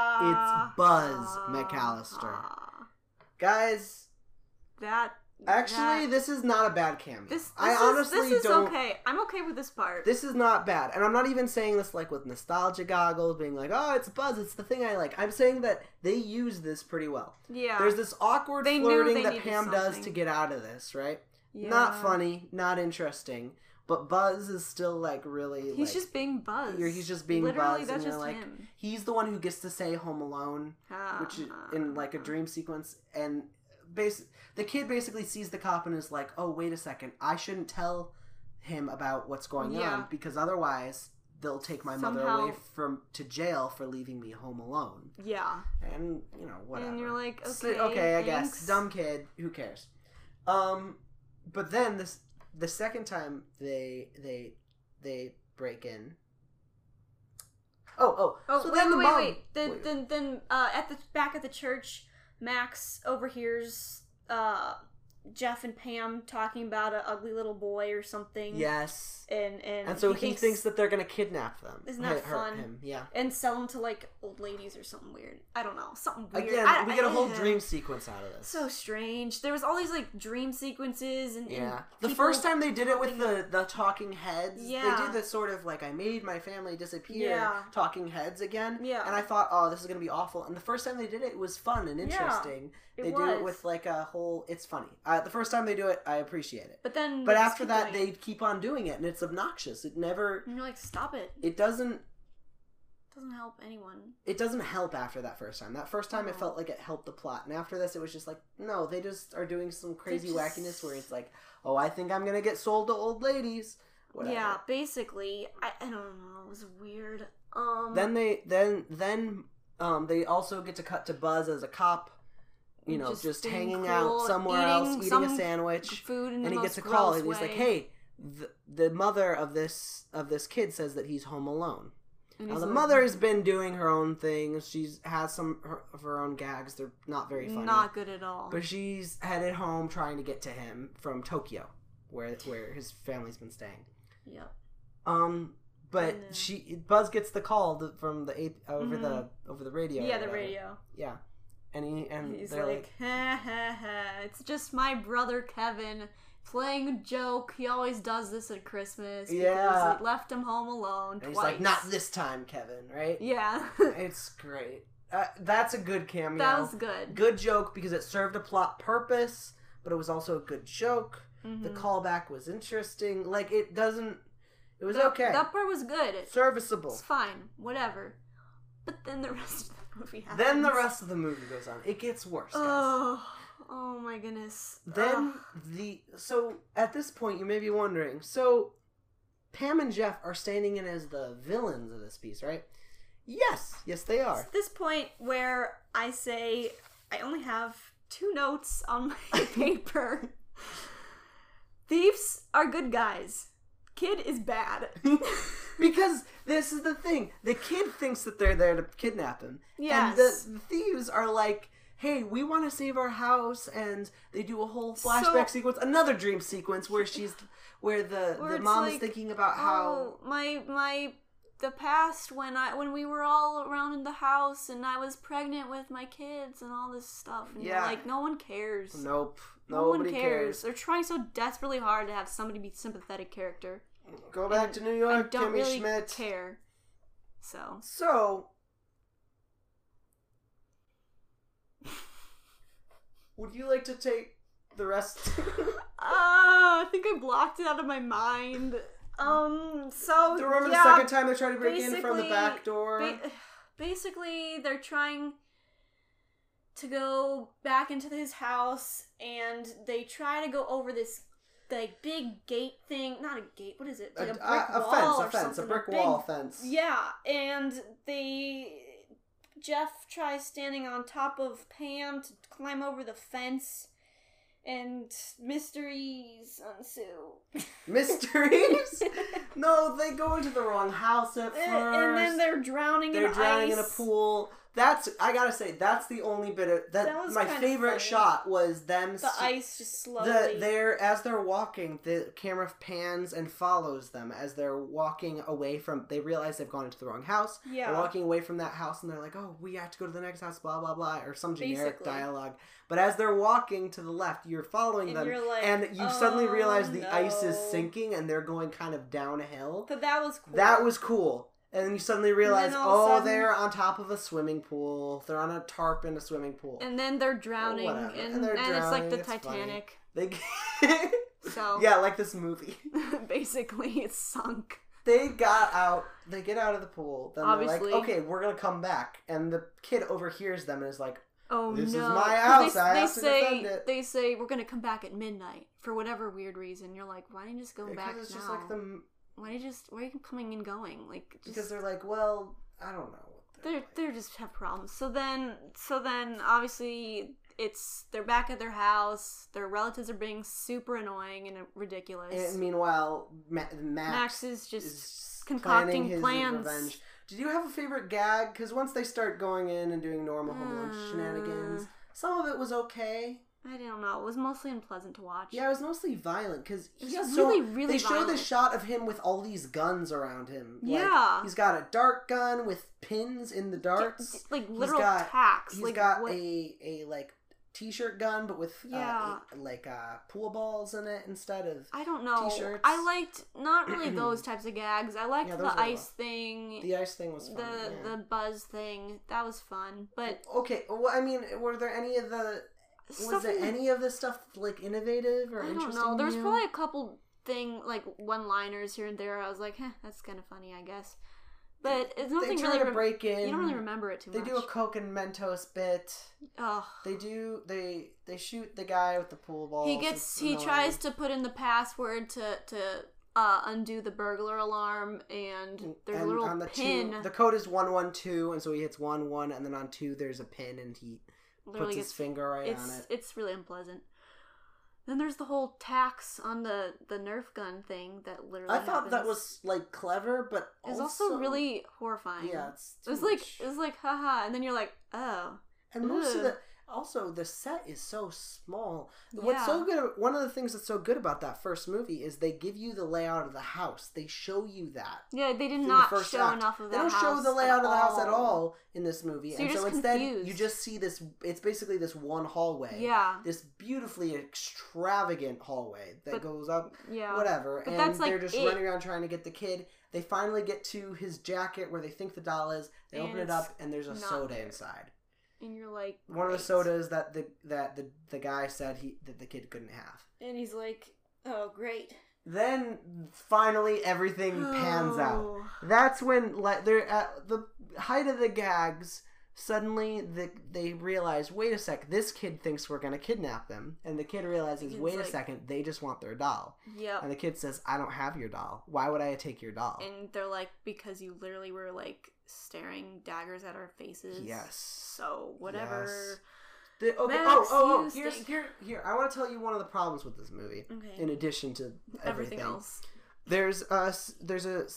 Ha. It's Buzz ha, McAllister. ha. Guys, That. actually, that, this is not a bad cameo. this. this I is, honestly this is don't. okay. I'm okay with this part. This is not bad, and I'm not even saying this like with nostalgia goggles, being like, "Oh, it's Buzz. It's the thing I like." I'm saying that they use this pretty well. yeah. There's this awkward They knew flirting they that needed Pam does something. to get out of this, right? yeah. Not funny, not interesting, but Buzz is still like really. He's like, just being Buzz. You're, he's just being Literally, Buzz, that's and you're just like, him. he's the one who gets to say "Home Alone," Ha, which is ha, in like a ha. dream sequence, and bas- the kid basically sees the cop and is like, "Oh, wait a second, I shouldn't tell him about what's going Yeah. on because otherwise they'll take my mother Somehow- away from to jail for leaving me home alone." Yeah. And you know whatever. And you're like, So- okay, okay, I thanks. guess dumb kid. Who cares? Um, but then this the second time they they they break in. Oh oh Oh, so wait, then the wait, mom. wait, Then, wait. then, then, uh, at the back at the church, Max overhears uh Jeff and Pam talking about an ugly little boy or something. Yes. And and, and so he, he thinks, thinks that they're gonna kidnap them. Isn't that hurt fun? Him. Yeah. And sell them to like old ladies or something weird. I don't know, something weird. Again, I, we get a whole I, dream sequence out of this. So strange. There was all these like dream sequences and yeah. And the first time they did it with the the talking heads, yeah. they did this sort of like I made my family disappear yeah. talking heads again. Yeah. And I thought, oh, this is gonna be awful. And the first time they did it, it was fun and interesting. Yeah, they it do was. it with like a whole. It's funny. Uh, the first time they do it, I appreciate it. But then, but after that, they keep on doing it, and it's obnoxious. It never. And you're like, stop it. It doesn't. It doesn't help anyone. It doesn't help after that first time. That first time, no. it felt like it helped the plot, and after this, it was just like, no, they just are doing some crazy just... wackiness where it's like, oh, I think I'm gonna get sold to old ladies. Whatever. Yeah, basically, I, I don't know. It was weird. Um. Then they then then um they also get to cut to Buzz as a cop. You know, just, just hanging cool, out somewhere else, eating a sandwich, food in and the he most gets a call, and way. he's like, "Hey, the, the mother of this of this kid says that he's home alone." And now the like, mother has been doing her own thing. She's has some her, of her own gags. They're not very funny, not good at all. But she's headed home trying to get to him from Tokyo, where where his family's been staying. Yep. Um. But and, uh, she Buzz gets the call from the over mm-hmm. the over the radio. Yeah, the radio. Yeah. And, he, and he's they're like, like ha ha ha, it's just my brother Kevin playing a joke. He always does this at Christmas because yeah. he left him home alone and twice. He's like, not this time, Kevin, right? Yeah. It's great. Uh, that's a good cameo. That was good. Good joke because it served a plot purpose, but it was also a good joke. Mm-hmm. The callback was interesting. Like, it doesn't... It was the, okay. That part was good. Serviceable. It's fine. Whatever. But then the rest of the movie happens. Then the rest of the movie goes on. It gets worse, guys. Oh, oh my goodness. Then oh. the... So, at this point, you may be wondering, so, Pam and Jeff are standing in as the villains of this piece, right? Yes. Yes, they are. It's this point where I say, I only have two notes on my paper. Thieves are good guys. Kid is bad. Because this is the thing. The kid thinks that they're there to kidnap him. Yes. And the, the thieves are like, hey, we want to save our house. And they do a whole flashback so, sequence. Another dream sequence where she's, where the, where the mom like, is thinking about how... Oh, my, my, the past when I, when we were all around in the house and I was pregnant with my kids and all this stuff. And yeah. like, no one cares. Nope. No Nobody one cares. cares. They're trying so desperately hard to have somebody be sympathetic character. Go back and to New York, I don't Kimmy really Schmidt. care. So. So. Would you like to take the rest? uh, I think I blocked it out of my mind. Um, so. Do you remember yeah, the second time they tried to break in from the back door? Ba- basically, they're trying to go back into his house, and they try to go over this like big gate thing. Not a gate. What is it? Like a, a brick a, a wall fence, or a fence, something. a brick a big, wall fence. Yeah, and they Jeff tries standing on top of Pam to climb over the fence, and mysteries ensue. Mysteries? No, they go into the wrong house at first. And then they're drowning they're in drowning ice. in a pool. That's, I gotta say, that's the only bit of, that, that was my favorite funny. shot was them. The s- ice just slowly. The, they're, as they're walking, the camera pans and follows them as they're walking away from, they realize they've gone into the wrong house. Yeah. They're walking away from that house and they're like, oh, we have to go to the next house, blah, blah, blah, or some generic Basically. dialogue. But as they're walking to the left, you're following and them. You're like, and you oh, suddenly realize the no. ice is sinking and they're going kind of downhill. But that was cool. That was cool. And then you suddenly realize, oh, sudden, they're on top of a swimming pool. They're on a tarp in a swimming pool. And then they're drowning. Oh, and, and, they're and drowning. it's like the it's Titanic. Funny. They So yeah, like this movie. Basically, it's sunk. They got out. They get out of the pool. Then Obviously. they're like, okay, we're going to come back. And the kid overhears them and is like, oh, this no. is my house. They, I they have to say, defend it. They say, we're going to come back at midnight for whatever weird reason. You're like, why didn't you just go because back it's now? just like the... Why are you just why are you coming and going? Like just, because they're like, well, I don't know. What they're they're just have problems. So then so then obviously it's they're back at their house. Their relatives are being super annoying and ridiculous. And meanwhile, Ma- Max, Max is just is concocting his plans. Revenge. Did you have a favorite gag? Because once they start going in and doing normal Home Alone uh, shenanigans, some of it was okay. I don't know. It was mostly unpleasant to watch. Yeah, it was mostly violent because It he's was so. really, really they show violent. the shot of him with all these guns around him. Like, Yeah. he's got a dart gun with pins in the darts. Like literal he's got, tacks. He's like, got what... a a like t-shirt gun, but with Yeah. uh, a, like uh, pool balls in it instead of. I don't know. T-shirts. I liked not really those types of gags. I liked Yeah, the those are ice rough. thing. The ice thing was fun. the yeah. the buzz thing. That was fun. But Okay, well, I mean, were there any of the was stuff there in the- any of this stuff like innovative or I don't interesting? know. There was to you? probably a couple thing like one-liners here and there. I was like, "Heh, that's kind of funny, I guess." But it's They nothing try really. to Rem- break in. you don't really remember it too They much. do a Coke and Mentos bit. Oh. They do. They they shoot the guy with the pool balls. He gets. It's He annoying. tries to put in the password to to uh, undo the burglar alarm, and there's and a little on the pin. Two, the code is one one two, and so he hits one one, and then on two there's a pin, and he Literally puts his gets- finger right it's on it. it's really unpleasant. Then there's the whole tax on the the Nerf gun thing that literally. I thought that happens. was like clever, but It was also, also really horrifying. yeah. It's It was too like much. it was like haha, and then you're like, oh. And most of Ugh. the also the set is so small. What's so Yeah. good? One of the things that's so good about that first movie is they give you the layout of the house. They show you that. Yeah, they did through not the first show act. enough of They that don't show house the layout at of the house at all. all in this movie, So and you're so just instead confused. you just see this. It's basically this one hallway. Yeah, This beautifully extravagant hallway that But- goes up. yeah. Whatever, But and that's, like, they're just it. running around trying to get the kid. They finally get to his jacket where they think the doll is. They And open it it's up, and there's a not soda there. inside. And you're like, One of the great. sodas that the that the the guy said he that the kid couldn't have. And he's like, oh great. Then finally everything pans out. Oh. That's when like they're at the height of the gags. Suddenly the, they realize, wait a sec, this kid thinks we're gonna kidnap them, and the kid realizes, kid's wait a like- second, they just want their doll. Yep. And the kid says, I don't have your doll. Why would I take your doll? And they're like, because you literally were like staring daggers at our faces. Yes. So whatever. Yes. The, okay. Max, oh, oh, oh. you Here's, stink. here, here. I want to tell you one of the problems with this movie. Okay. In addition to everything, Everything else. there's a there's a,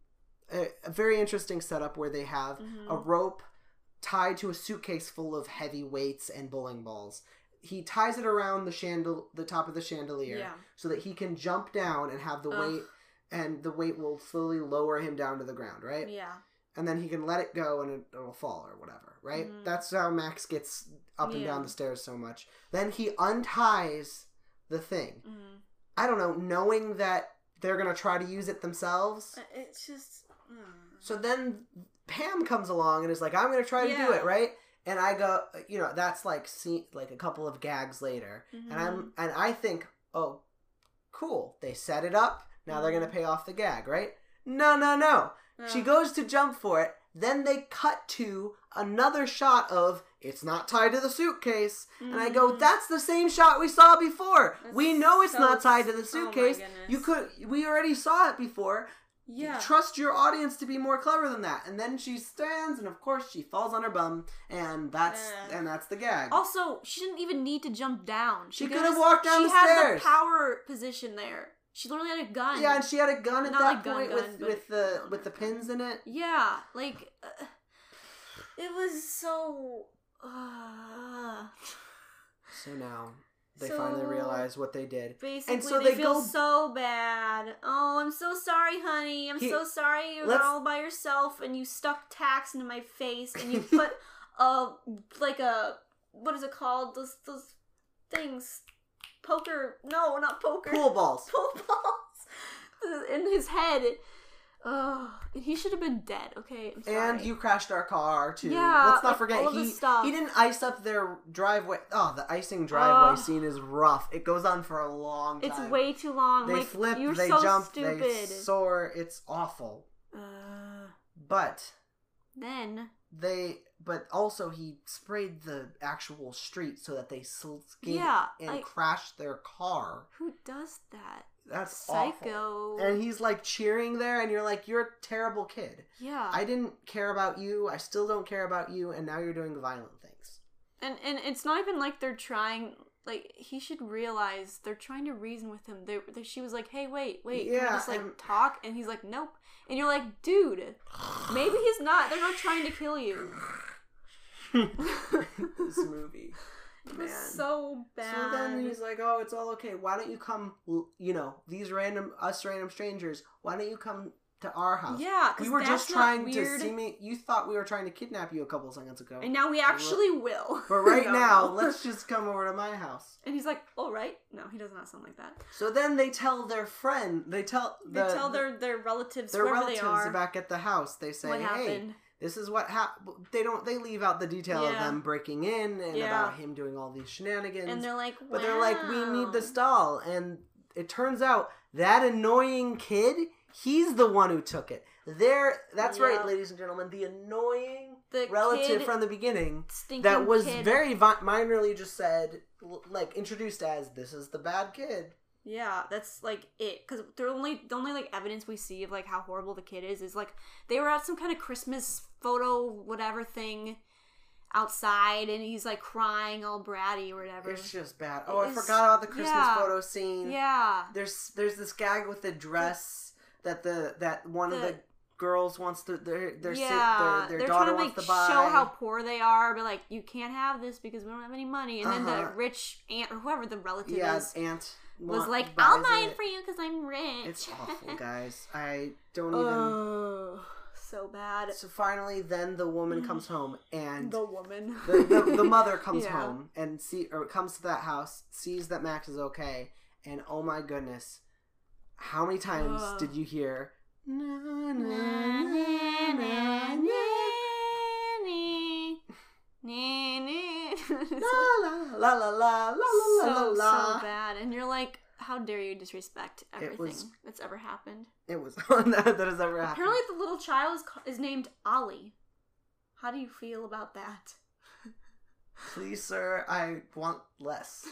a, a very interesting setup where they have Mhm. a rope tied to a suitcase full of heavy weights and bowling balls. He ties it around the chandel the top of the chandelier Yeah. so that he can jump down and have the Ugh. weight, and the weight will slowly lower him down to the ground, right? Yeah. And then he can let it go and it, it'll fall or whatever, right? Mhm. That's how Max gets up and Yeah. down the stairs so much. Then he unties the thing. Mm. I don't know, knowing that they're going to try to use it themselves. It's just. Mm. So then Pam comes along and is like, I'm going to try to do Yeah. it, right? And I go, you know, that's like see, like a couple of gags later. Mm-hmm. And I'm and I think, oh, cool. They set it up. Now they're going to pay off the gag, right? No, no, no. She Ugh. goes to jump for it. Then they cut to another shot of it's not tied to the suitcase. And I go, Mhm. that's the same shot we saw before. That's we know it's so not tied to s- the oh my suitcase. goodness. you could we already saw it before. Yeah. Trust your audience to be more clever than that. And then she stands and of course she falls on her bum and that's Yeah. and that's the gag. Also, she didn't even need to jump down. She could've could've just- walked down she the had stairs. the power position there. She literally had a gun. Yeah, and she had a gun at Not that like gun point gun, with but- with the with the pins in it. Yeah, like uh, it was so. Uh, So now they So, finally realize what they did. basically, And so they, they feel go- so bad. Oh, I'm so sorry, honey. I'm He- so sorry you're let's- all by yourself and you stuck tacks into my face and you put a like a what is it called? Those those things. Poker? No, not poker. Pool balls. Pool balls in his head. Oh, and he should have been dead. Okay, I'm sorry. And you crashed our car too. Yeah, Let's not like, forget all of he this stuff. he didn't ice up their driveway. Oh, the icing driveway Ugh. scene is rough. It goes on for a long time. It's way too long. They like, flip, you're they so jump, stupid. they soar. It's awful. Uh, But then they but also he sprayed the actual street so that they skid Yeah, and I- crashed their car. who does that? That's Psycho. awful. And he's like cheering there, and you're like, you're a terrible kid. Yeah. I didn't care about you. I still don't care about you, and now you're doing violent things. And and it's not even like they're trying. Like he should realize they're trying to reason with him. They, they she was like, "Hey, wait, wait, can we Yeah, just like and- talk?" And he's like, "Nope." And you're like, "Dude, maybe he's not. They're not trying to kill you." This movie. It Man. was so bad. So then he's like, oh, it's all okay. Why don't you come, you know, these random, us random strangers, why don't you come to our house? Yeah, we were just not trying weird. to see me. You thought we were trying to kidnap you a couple seconds ago. And now we actually will. But right No. now, let's just come over to my house. And he's like, all right. No, he does not sound like that. So then they tell their friend, they tell the, They tell their, their relatives, their wherever relatives they are, back at the house. They say, what hey, happened. this is what happened. They don't, they leave out the detail of Yeah. them breaking in and Yeah. about him doing all these shenanigans. And they're like, wow. But they're like, we need the stall. And it turns out that annoying kid, he's the one who took it. There, that's Yeah. right, ladies and gentlemen. The annoying The relative kid, from the beginning stinking that was kid. very vi- minorly just said, l- like, introduced as, this is the bad kid. Yeah, that's like it. Because the only the only like evidence we see of like how horrible the kid is is like they were at some kind of Christmas photo whatever thing outside, and he's like crying all bratty or whatever. It's just bad. Oh, I It's- forgot about the Christmas yeah. photo scene. Yeah, There's there's this gag with the dress that the that one of The- the girls wants to their their si- yeah. their, their They're daughter trying to wants like to buy. show how poor they are, but like you can't have this because we don't have any money. And then Uh-huh. the rich aunt or whoever the relative yeah, is aunt was want- like, buys "I'll buy it for you because I'm rich." It's awful, guys. I don't even. Oh, so bad. So finally, then the woman comes home, and The woman. the, the, the mother comes Yeah. home and see or comes to that house, sees that Max is okay, and oh my goodness, how many times Ugh. did you hear? Na, na, Na, na, na, na, na, na. na, na. La la la la la la la la so, la. so bad. And you're like, how dare you disrespect everything was- that's ever happened. It was that, that has ever happened. Apparently the little child is, ca- is named Ollie. How do you feel about that? Please, sir, I want less.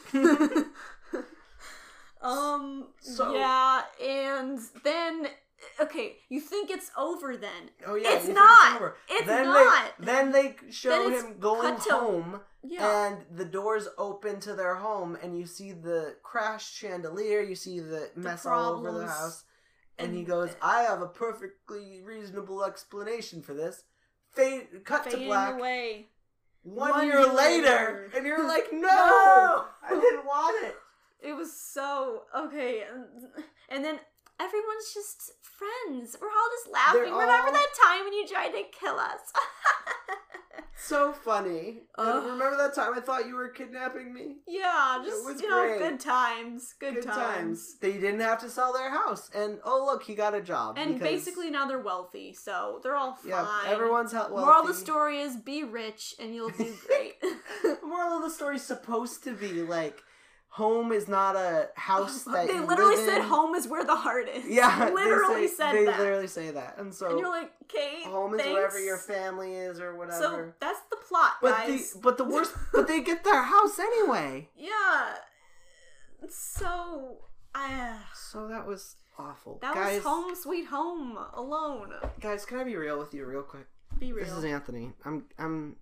um, So- yeah, and then... Okay, you think it's over then. Oh yeah, It's you think not. over. It's then not. They, then they show Then it's him going cut to- home, Yeah. and the doors open to their home, and you see the crashed chandelier. You see the mess all over the problems. house, and, And- he goes, "I have a perfectly reasonable explanation for this." Fade, cut to Fading black. away. One, One year year later, later. and you're like, "No, No. I didn't want it." It was so okay, and, and then everyone's just friends. We're all just laughing. They're Remember all- that time when you tried to kill us? So funny. And Ugh. remember that time I thought you were kidnapping me? Yeah, It just was you know, great. good times, good, Good times. times. They didn't have to sell their house, and oh look, he got a job. And because- basically now they're wealthy, so they're all fine. yeah, everyone's hel- wealthy. Moral of the story is be rich and you'll do great. The moral of the story is supposed to be like, home is not a house that They you literally live said in. home is where the heart is. Yeah, They literally they say, said they that. literally say that, and so And you're like, Kate, home is thanks. wherever your family is or whatever. So that's the plot, but guys. the but the worst, but they get their house anyway. Yeah. So, uh, So that was awful, that guys. was home sweet home alone. Guys, can I be real with you, real quick? Be real. This is Anthony. I'm I'm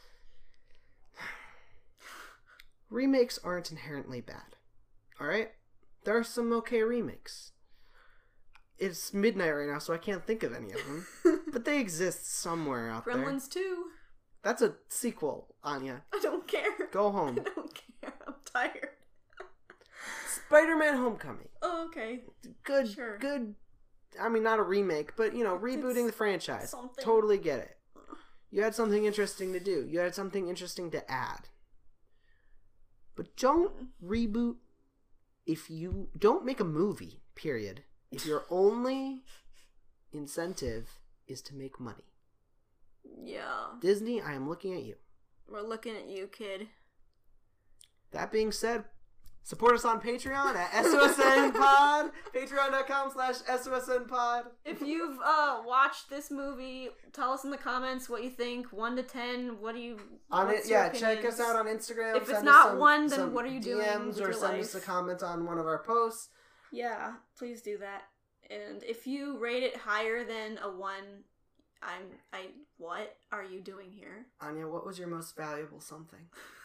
remakes aren't inherently bad. Alright? There are some okay remakes. It's midnight right now, so I can't think of any of them. But they exist somewhere out there. Gremlins two. That's a sequel, Anya. I don't care. Go I home. don't care. I'm tired. Spider-Man Homecoming. Oh, okay. Good, Sure. good. I mean, not a remake, but, you know, rebooting It's the franchise. something. Totally get it. You had something interesting to do. You had something interesting to add. But don't reboot if you... Don't make a movie, period, if your only incentive is to make money. Yeah. Disney, I am looking at you. We're looking at you, kid. That being said, support us on Patreon at S O S N Pod. Patreon.com slash SOSN Pod. If you've uh, watched this movie, tell us in the comments what you think. One to ten, what do you... On it, what's your yeah, check opinions? us out on Instagram. If it's send not us some, one, then some what are you doing D Ms with or your send us a life? comment on one of our posts. Yeah, please do that. And if you rate it higher than a one, I'm... I... What are you doing here? Anya, what was your most valuable something?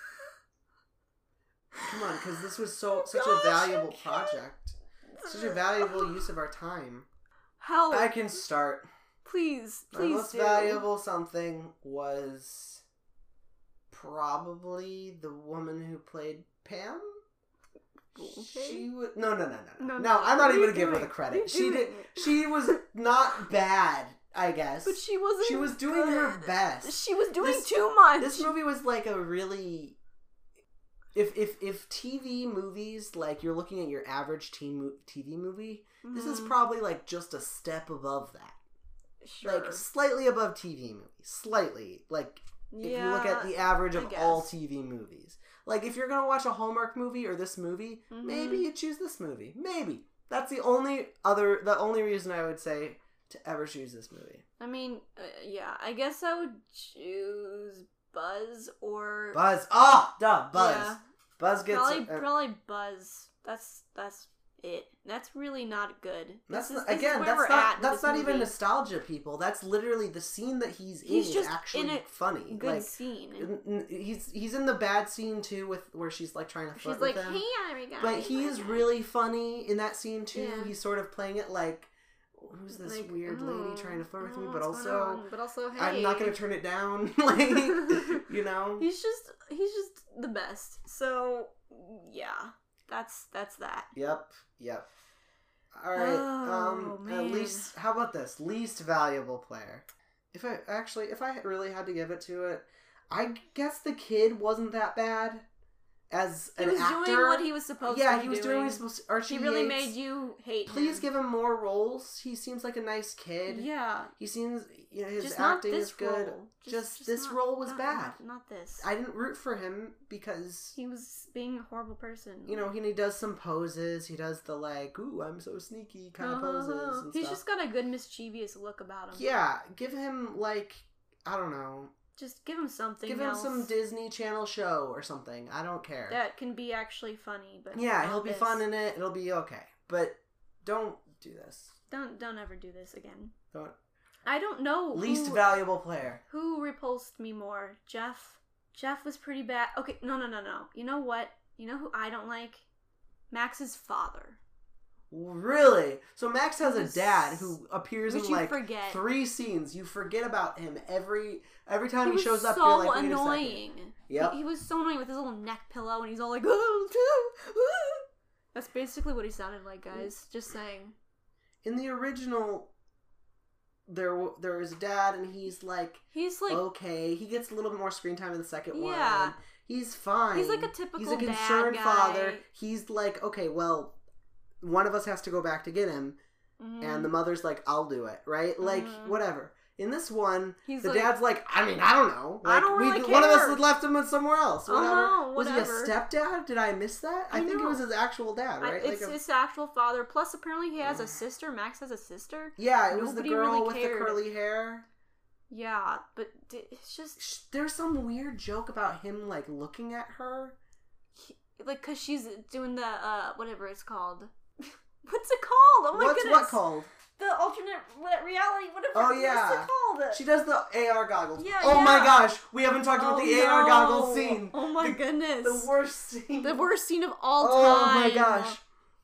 Come on, because this was so such Gosh, a valuable I can't. project. Such a valuable use of our time. Help! I can start. Please, My please most do. valuable something was probably the woman who played Pam. Okay. She was no, no, no, no, no. No, No, no. I'm not What even are gonna you give her doing? the credit. What are She you did. doing? She was not bad, I guess. But she wasn't. She was doing her good. best. She was doing This- too much. This movie was like a really. If if if T V movies, like you're looking at your average teen mo- T V movie, mm-hmm. this is probably like just a step above that. Sure. Like slightly above T V movies, slightly. Like if yeah, you look at the average I of guess. all T V movies, like if you're gonna watch a Hallmark movie or this movie, Mm-hmm. maybe you choose this movie. Maybe that's the only other, the only reason I would say to ever choose this movie. I mean, uh, yeah, I guess I would choose Buzz or Buzz. Ah, oh, duh, Buzz. Yeah. Buzz gets probably uh, probably Buzz. That's that's it. That's really not good. That's this is, not, this again. is where That's we're not. at That's with not this even movie. nostalgia, people. That's literally the scene that he's in He's is just actually in a funny. Good like scene. n- n- he's he's in the bad scene too, with where she's like trying to flirt She's like, with him. "Hey, I'm guy." But he is really funny in that scene too. Yeah. He's sort of playing it like, who's this like, weird oh, lady trying to flirt with oh, me? But what's going also, on? but also, hey, I'm not gonna turn it down. Like, you know. He's just he's just the best. So yeah, that's that's that. Yep. Yep. All right. Oh, um. At man. least, how about this? Least valuable player. If I actually, if I really had to give it to it, I guess the kid wasn't that bad. As He an was actor, doing what he was supposed yeah, to be he was doing what he was supposed to. Archie He really Yates, made you hate Please him. give him more roles. He seems like a nice kid. Yeah. He seems, you know, his Just not acting this is good. role. Just, Just this not- role was not- bad. Not, not this. I didn't root for him because, He was being a horrible person. you know, he, he does some poses. He does the like, ooh, I'm so sneaky kind of poses and He's stuff. just got a good mischievous look about him. Yeah, give him like, I don't know. Just give him something Give him else some Disney Channel show or something. I don't care. that can be actually funny. But yeah, not he'll be this. fun in it. It'll be okay. But don't do this. Don't don't ever do this again. Don't. I don't know. Least who, valuable player. Who repulsed me more? Jeff. Jeff was pretty bad. Okay, no, no, no, no. You know what? You know who I don't like? Max's father. Really? So Max has a Which- dad who appears which in you like forget. three scenes. You forget about him every every time he, He was shows up. so You're like, wait annoying. a second. Yep. He, he was so annoying with his little neck pillow, and he's all like, "Oh, oh, oh." That's basically what he sounded like, guys. Just saying. In the original, there there is a dad, and he's like, He's like, okay. He gets a little bit more screen time in the second Yeah. one. He's fine. he's like a typical He's a bad concerned guy. father. He's like, okay, well, one of us has to go back to get him, Mhm. and the mother's like, I'll do it, right? Like, Mhm. whatever. In this one, He's the like, dad's like, I mean, I don't know. I Like, don't really we, one of us care. had left him with somewhere else. Whatever. Uh-huh, Was he a whatever. stepdad? Did I miss that? I, I think it know. was his actual dad, I- right? it's like a, his actual father. Plus, apparently, he has a sister. Max has a sister. yeah, it was the Nobody girl really with cared. the curly hair. Yeah, but d- it's just Sh- There's some weird joke about him like looking at her. like because she's doing the uh whatever it's called. What's it called? Oh my What's goodness! what called? The alternate what, reality. Whatever. Oh, yeah. What's it called? She does the A R goggles. Yeah, oh my yeah. gosh, we haven't talked about Oh, the A R no. goggles scene. Oh my The- goodness! The worst scene. The worst scene of all Oh time. my gosh.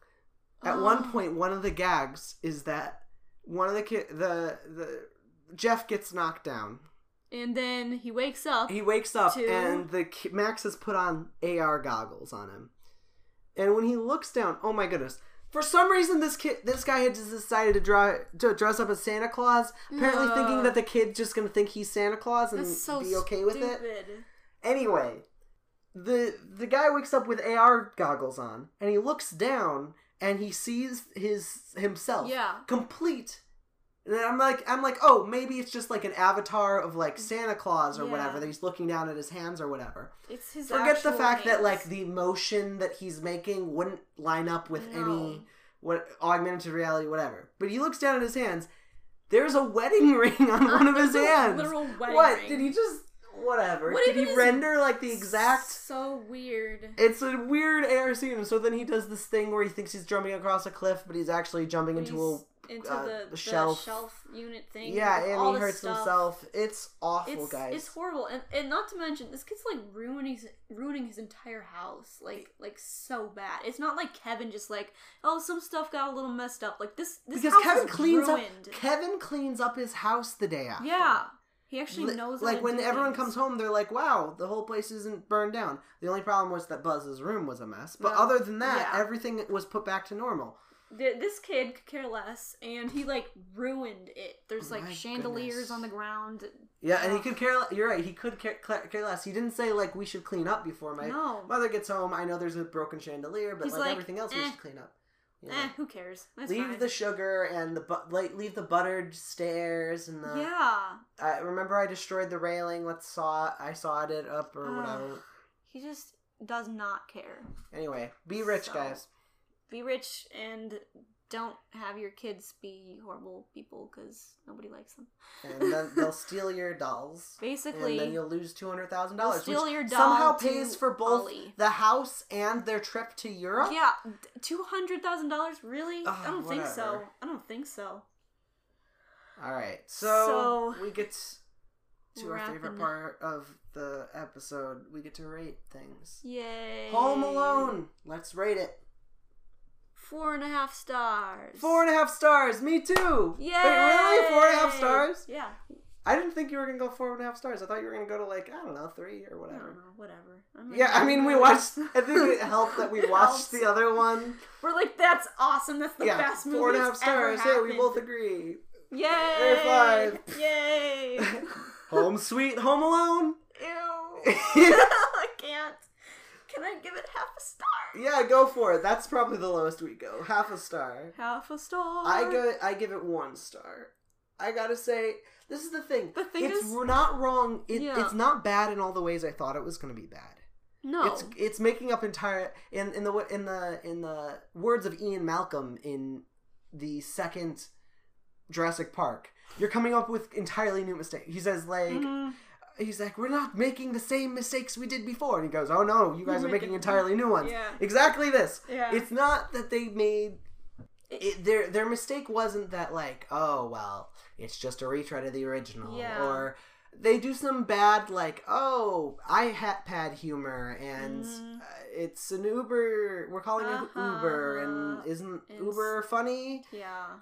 At Oh. one point, one of the gags is that one of the kid, the the Jeff gets knocked down. And then he wakes up. He wakes up to- and the ki- Max has put on A R goggles on him. And when he looks down, oh my goodness. For some reason, this kid, this guy had just decided to draw to dress up as Santa Claus. Apparently, Ugh. thinking that the kid's just gonna think he's Santa Claus and That's so be okay with it. stupid. Anyway, the the guy wakes up with A R goggles on, and he looks down, and he sees his himself, Yeah. complete. And I'm like, I'm like, oh, maybe it's just like an avatar of like Santa Claus or Yeah. whatever that he's looking down at his hands or whatever. It's his. Forget the actual fact that hands. like the motion that he's making wouldn't line up with No. any what augmented reality, whatever. But he looks down at his hands. There's a wedding ring on one of his It's a hands. literal wedding what ring. did he just? Whatever. What did if he it is- render like the exact? So weird. It's a weird A R scene. So then he does this thing where he thinks he's jumping across a cliff, but he's actually jumping into He's a into uh, the, the the shelf. shelf. unit thing. yeah, with and all he the hurts stuff. himself. It's awful, It's, guys. it's horrible, and and not to mention this kid's like ruining his, ruining his entire house, like like so bad. It's not like Kevin just like, oh, some stuff got a little messed up. Like this, this because house Kevin is cleans ruined. up. Kevin cleans up his house the day after. Yeah, He actually Li- knows how like to when do everyone things. comes home, they're like, "Wow, the whole place isn't burned down." The only problem was that Buzz's room was a mess. But Well, other than that, yeah. everything was put back to normal. Th- This kid could care less, and he like ruined it. There's like My chandeliers goodness. on the ground. Yeah, and he Ugh. could care. You're right. He could care, care less. He didn't say like we should clean up before my No. mother gets home. I know there's a broken chandelier, but He's like, like, everything else, we eh. should clean up. You know? Eh, who cares? That's leave fine. the sugar and the bu- like. Leave the buttered stairs and the. Yeah. I remember I destroyed the railing. Let's saw. I sawed it up or Ugh. whatever. He just does not care. Anyway, be rich, So- guys. Be rich and don't have your kids be horrible people because nobody likes them. And then they'll steal your dolls. Basically, And then you'll lose two hundred thousand You'll dollars. steal Which your doll somehow to pays for both Ollie. the house and their trip to Europe. yeah, two hundred thousand dollars. Really? Ugh, I don't think so. whatever. I don't think so. All right, so, So, we get to our favorite wrapping- part of the episode. We get to rate things. Yay! Home Alone. Let's rate it. Four and a half stars. Four and a half stars. Me too. Yay! Wait, really? Four and a half stars? Yeah. I didn't think you were gonna go four and a half stars. I thought you were gonna go to like I don't know three or I whatever. don't know. Whatever. I'm Yeah, I mean we watched. I think it helped that we It watched helps. the other one. We're like, that's awesome. That's the yeah, best movie four and a half that's ever stars. Hey, we happened. both agree. Yay! High five. Yay! Home Sweet Home Alone. Ew. I can't. Can I give it half a star? Yeah, go for it. That's probably the lowest we go. Half a star. Half a star. I go. I give it one star. I gotta say, this is the thing. The thing it's is- not wrong. It, Yeah. It's not bad in all the ways I thought it was gonna be bad. No. It's it's making up entire in in the in the in the words of Ian Malcolm in the second Jurassic Park. You're coming up with entirely new mistakes. He says like. Mhm. He's like, we're not making the same mistakes we did before. And he goes, oh no, you guys We're are making making- entirely new ones. Yeah. Exactly this. Yeah. It's not that they made... It, their their mistake wasn't that like, oh, well, it's just a retread of the original. Yeah. Or they do some bad like, oh, I hat pad humor and Mhm. uh, it's an Uber, we're calling it Uh-huh. Uber and isn't It's- Uber funny? Yeah.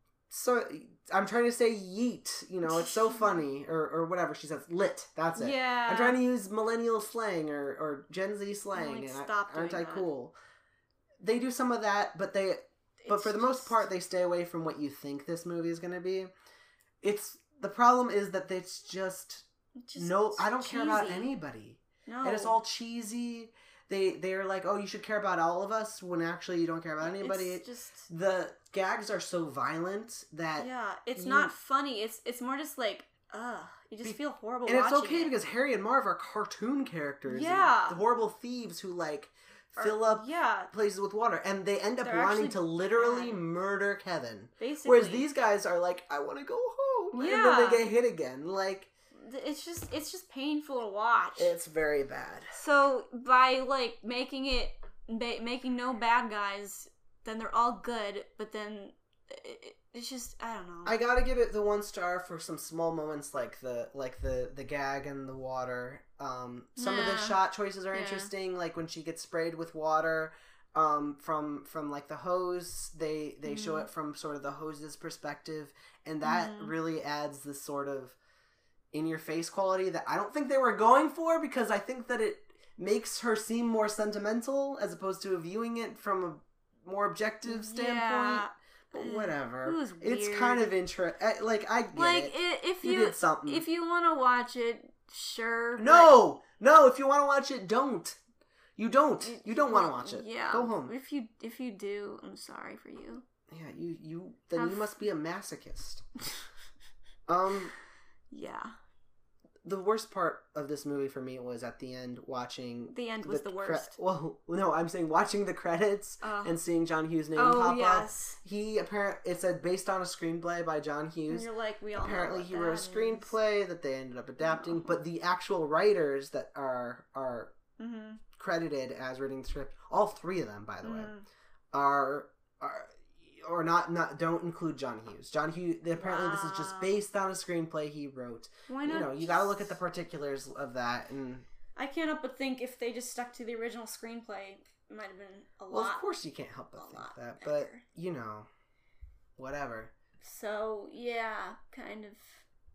So I'm trying to say yeet, you know, it's so funny, or, or whatever she says, lit, that's it. Yeah. I'm trying to use millennial slang or, or Gen Z slang, like, and I, stop aren't I doing that. cool? They do some of that, but they, but It's for the most just- part, they stay away from what you think this movie is going to be. It's the problem is that it's just, it's just no, I don't care about cheesy. anybody, No. and it's all cheesy. They they're like, oh, you should care about all of us, when actually you don't care about anybody. It's just The gags are so violent that. yeah. It's you- not funny. It's it's more just like ugh. You just Be- feel horrible. And it's watching okay it. because Harry and Marv are cartoon characters. and Yeah. the horrible thieves who like Or- fill up Yeah. places with water, and they end up They're wanting actually to literally bad. murder Kevin. Basically. Whereas these guys are like, I want to go home, and then Yeah. they get hit again. Like It's just it's just painful to watch. it's very bad. So by like making it ba- making no bad guys, then they're all good. But then it, it's just I don't know. I gotta give it the one star for some small moments like the like the the gag and the water. Um, some of the Yeah. shot choices are Yeah. interesting, like when she gets sprayed with water um, from from like the hose. They they show Mhm. it from sort of the hose's perspective, and that Mhm. really adds this sort of in your face quality that I don't think they were going for, because I think that it makes her seem more sentimental as opposed to viewing it from a more objective standpoint. Yeah. But Uh, whatever. it was It's weird. kind of interesting. Like I get Like it. i- if You you, did something. if you want to watch it, sure. but No, no. If you want to watch it, don't. You don't. it- You don't want to watch it. Yeah. Go home. If you if you do, I'm sorry for you. Yeah, you you. Then Have- you must be a masochist. um, Yeah. the worst part of this movie for me was at the end watching. The end was the cre- worst. well, no, I'm saying watching the credits Uh, and seeing John Hughes' name oh pop up. yes. He apparent it said based on a screenplay by John And Hughes. you're like we all know Apparently what he wrote a that is. screenplay that they ended up adapting, No. but the actual writers that are are Mhm. credited as writing the script, all three of them, by the way, Mhm. are are or not not don't include John Hughes. John Hughes. Apparently, this is just Wow. based on a screenplay he wrote. Why You not? know, you got to look at the particulars of that, and I can't help but think if they just stuck to the original screenplay, it might have been a well, lot. of course you can't help but a think lot that, but better. you know, whatever. So yeah, kind of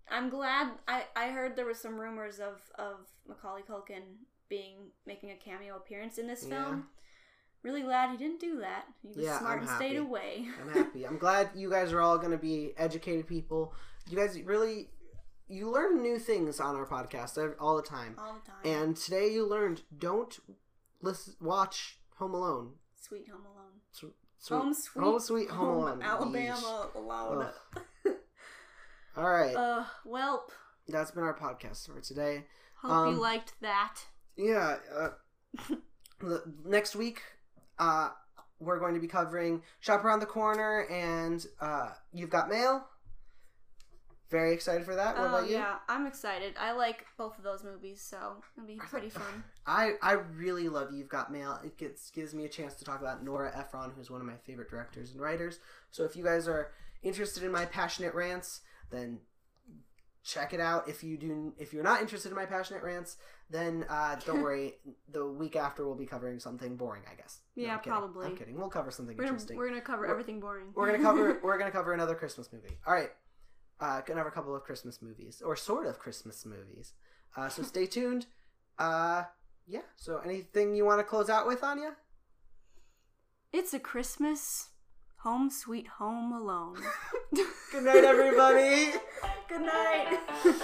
I'm glad. I, I heard there was some rumors of, of Macaulay Culkin being making a cameo appearance in this film. Yeah. Really glad he didn't do that. He was Yeah, smart I'm and happy. stayed away. I'm happy. I'm glad you guys are all going to be educated people. You guys really, you learn new things on our podcast all the time. All the time. And today you learned, don't listen, watch Home Alone. Sweet Home Alone. Sweet, sweet, Home Sweet Home Sweet Home, Home Alone. Alabama Alone. All right. Uh, welp. That's been our podcast for today. Hope Um, you liked that. Yeah. Uh, the, next week, uh, we're going to be covering Shop Around the Corner and uh, You've Got Mail. Very excited for that. What Oh, about you? yeah, I'm excited. I like both of those movies, so it'll be pretty fun. I, I really love You've Got Mail. It gets gives me a chance to talk about Nora Ephron, who's one of my favorite directors and writers. So if you guys are interested in my passionate rants, then check it out. If you do, if you're not interested in my passionate rants, then uh, don't worry. The week after we'll be covering something boring, I guess. No, Yeah, I'm kidding. probably. I'm kidding. We'll cover something We're gonna, interesting. we're gonna cover We're- everything boring. We're gonna cover. We're gonna cover another Christmas movie. All right. Uh, gonna have a couple of Christmas movies, or sort of Christmas movies. Uh, so stay tuned. Uh, yeah. So anything you want to close out with, Anya? It's a Christmas Home Sweet Home Alone. Good night, everybody. Good night.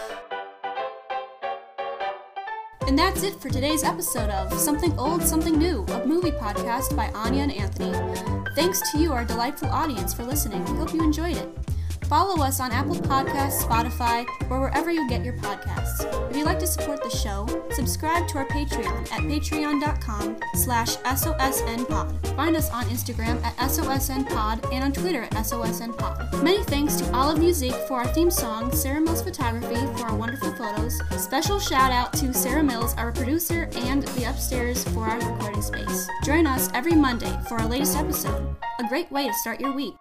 And that's it for today's episode of Something Old, Something New, a movie podcast by Anya and Anthony. Thanks to you, our delightful audience, for listening. We hope you enjoyed it. Follow us on Apple Podcasts, Spotify, or wherever you get your podcasts. If you'd like to support the show, subscribe to our Patreon at patreon.com slash SOSNpod. Find us on Instagram at SOSNpod and on Twitter at SOSNpod. Many thanks to Olive Music for our theme song, Sarah Mills Photography for our wonderful photos. Special shout out to Sarah Mills, our producer, and the Upstairs for our recording space. Join us every Monday for our latest episode. A great way to start your week.